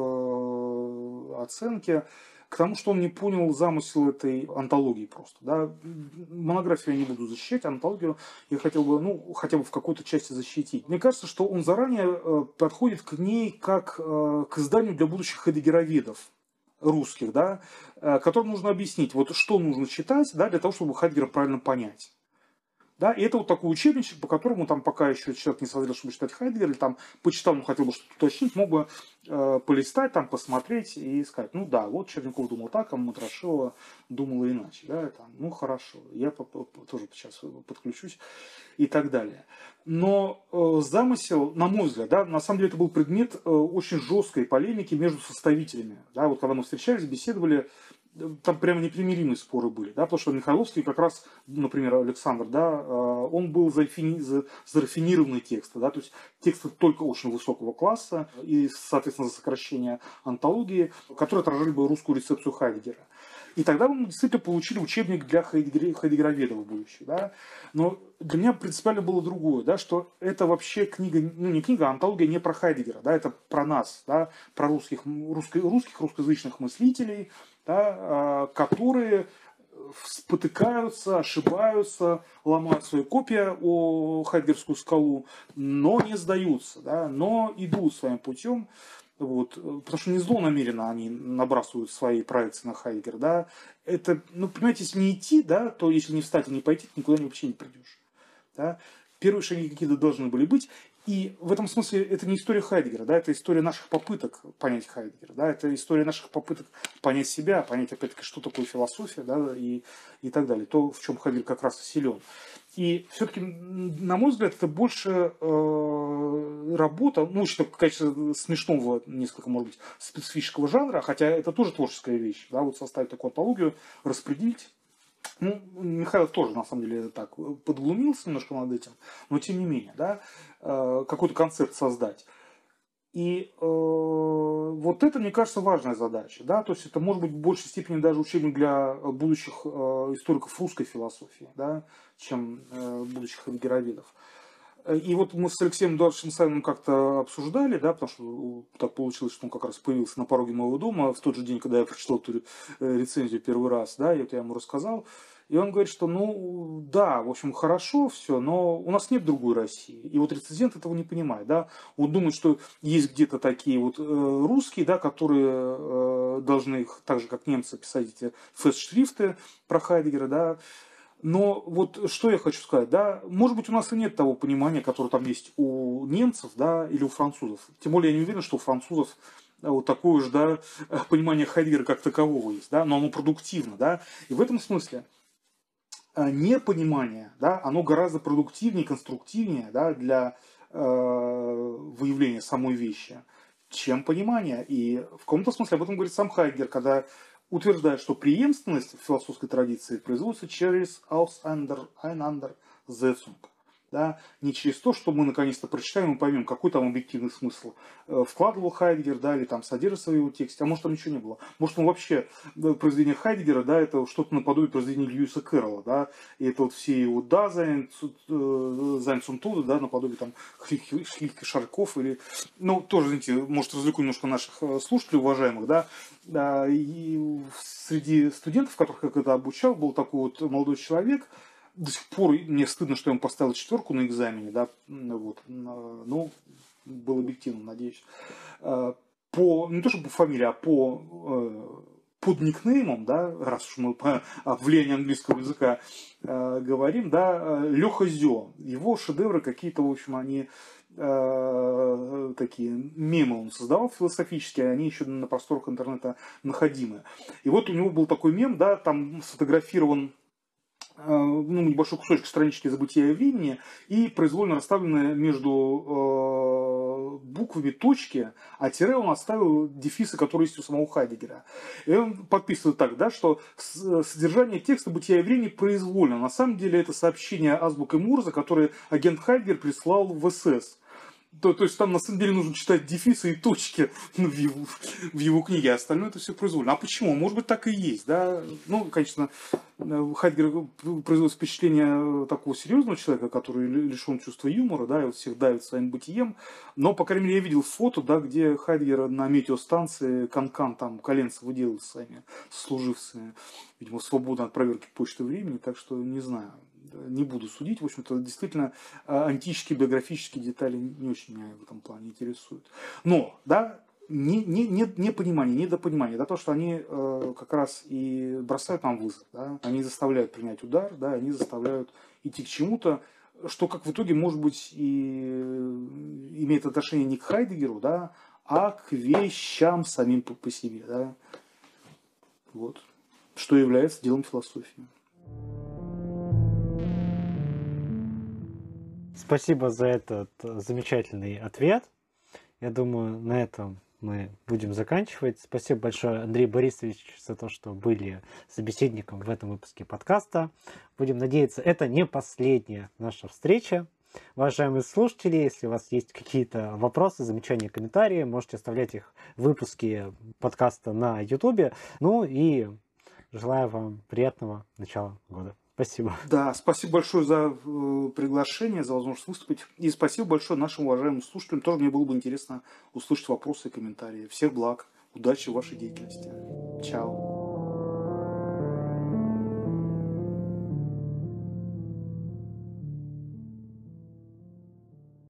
оценке, к тому, что он не понял замысел этой антологии просто. Да. Монографию я не буду защищать, антологию я хотел бы, ну, хотя бы в какой-то части защитить. Мне кажется, что он заранее подходит к ней как к изданию для будущих хайдеггероведов русских, да, которым нужно объяснить, вот что нужно читать, да, для того, чтобы Хайдеггера правильно понять. Да, и это вот такой учебничек, по которому там пока еще человек не созрел, чтобы читать Хайдеггера, или там почитал, но хотел бы что-то уточнить, мог бы полистать, там, посмотреть и сказать, ну да, вот Черняков думал так, а Матрашева думала иначе. Да, там, ну хорошо, я тоже сейчас подключусь и так далее. Но замысел, на мой взгляд, да, на самом деле это был предмет очень жесткой полемики между составителями. Да, вот когда мы встречались, беседовали, там прямо непримиримые споры были, да, потому что Михайловский как раз, например, Александр, да, он был за рафинированные тексты, да, то есть тексты только очень высокого класса и, соответственно, за сокращение антологии, которые отражали бы русскую рецепцию Хайдеггера. И тогда мы действительно получили учебник для хайдеггероведов в будущем. Да? Но для меня принципиально было другое, да, что это вообще книга, ну не книга, а антология не про Хайдеггера, да, это про нас, да, про русскоязычных мыслителей, да, которые спотыкаются, ошибаются, ломают свои копья о Хайдеггерскую скалу, но не сдаются, да, но идут своим путем. Вот, потому что не злонамеренно они набрасывают свои проекции на Хайдеггера, да. Это, ну, понимаете, если не идти, да, то если не встать и не пойти, ты никуда вообще не придешь. Да. Первые шаги какие-то должны были быть. И в этом смысле это не история Хайдеггера, да, это история наших попыток понять Хайдеггера, да, это история наших попыток понять себя, понять, опять-таки, что такое философия, да, и так далее, то, в чем Хайдеггер как раз и силен. И все-таки, на мой взгляд, это больше работа, ну, что, конечно, смешного, несколько, может быть, специфического жанра, хотя это тоже творческая вещь, да, вот составить такую антологию, распределить. Ну, Михайлов тоже, на самом деле, так подглумился немножко над этим, но тем не менее, да, какой-то концепт создать. И вот это, мне кажется, важная задача. Да? То есть это может быть в большей степени даже учебник для будущих историков русской философии, да, чем будущих хайдеггероведов. И вот мы с Алексеем Эдуардовичем Савиным как-то обсуждали, да, потому что так получилось, что он как раз появился на пороге моего дома в тот же день, когда я прочитал эту рецензию первый раз, да, и вот я ему рассказал. И он говорит, что, ну, да, в общем, хорошо все, но у нас нет другой России. И вот рецензент этого не понимает, да. Он думает, что есть где-то такие вот русские, да, которые должны их, так же, как немцы, писать эти фестшрифты про Хайдеггера, да. Но вот что я хочу сказать, да, может быть, у нас и нет того понимания, которое там есть у немцев, да, или у французов. Тем более я не уверен, что у французов вот такое же, да, понимание Хайдеггера как такового есть, да, но оно продуктивно, да. И в этом смысле непонимание, да, оно гораздо продуктивнее, конструктивнее, да, для выявления самой вещи, чем понимание. И в каком-то смысле об этом говорит сам Хайдеггер, когда утверждает, что преемственность в философской традиции производится через Auseinandersetzung. Да, не через то, что мы наконец-то прочитаем и поймем, какой там объективный смысл вкладывал Хайдеггер, да, или там содержится в его тексте, а может там ничего не было. Может он вообще, произведение Хайдеггера, да, это что-то наподобие произведения Льюиса Кэрролла, да, и это вот все его «да», «sein zum Tode», да, наподобие там Хильке Шарков, или, ну, тоже, знаете, может развлеку немножко наших слушателей уважаемых, да, и среди студентов, которых я когда обучал, был такой вот молодой человек. До сих пор мне стыдно, что я ему поставил 4 на экзамене, да, вот, ну, был объективно, надеюсь. По, не то чтобы по фамилии, а по под никнеймом, да, раз уж мы по влиянию английского языка говорим, да, Леха Зё. Его шедевры какие-то, в общем, они такие мемы он создавал философические, они еще на просторах интернета находимы. И вот у него был такой мем, да, там сфотографирован ну, небольшой кусочек странички «Забытия времени» и произвольно расставленные между буквами точки, а тире он оставил дефисы, которые есть у самого Хайдеггера. И он подписывает так, да, что содержание текста «Бытия времени» произвольно. На самом деле это сообщение азбукой Мурза, которое агент Хайдеггер прислал в СС. То есть там на самом деле нужно читать дефисы и точки в его книге, а остальное это все произвольно. А почему? Может быть, так и есть, да? Ну, конечно, Хайдеггер производит впечатление такого серьезного человека, который лишен чувства юмора, да, и вот всех давит своим бытием. Но, по крайней мере, я видел фото, да, где Хайдеггер на метеостанции Канкан там коленца выделывает своими служивцами, видимо, свободно от проверки почты времени, так что не знаю. Не буду судить, в общем-то, действительно, антические биографические детали не очень меня в этом плане интересуют. Но, да, непонимание, недопонимание, да, то, что они как раз и бросают нам вызов, да, они заставляют принять удар, да, они заставляют идти к чему-то, что, как в итоге, может быть, и имеет отношение не к Хайдеггеру, да, а к вещам самим по себе, да, вот, что является делом философии. Спасибо за этот замечательный ответ. Я думаю, на этом мы будем заканчивать. Спасибо большое, Андрей Борисович, за то, что были собеседником в этом выпуске подкаста. Будем надеяться, это не последняя наша встреча. Уважаемые слушатели, если у вас есть какие-то вопросы, замечания, комментарии, можете оставлять их в выпуске подкаста на YouTube. Ну и желаю вам приятного начала года. Спасибо. Да, спасибо большое за приглашение, за возможность выступить. И спасибо большое нашим уважаемым слушателям. Тоже мне было бы интересно услышать вопросы и комментарии. Всех благ, удачи в вашей деятельности. Чао.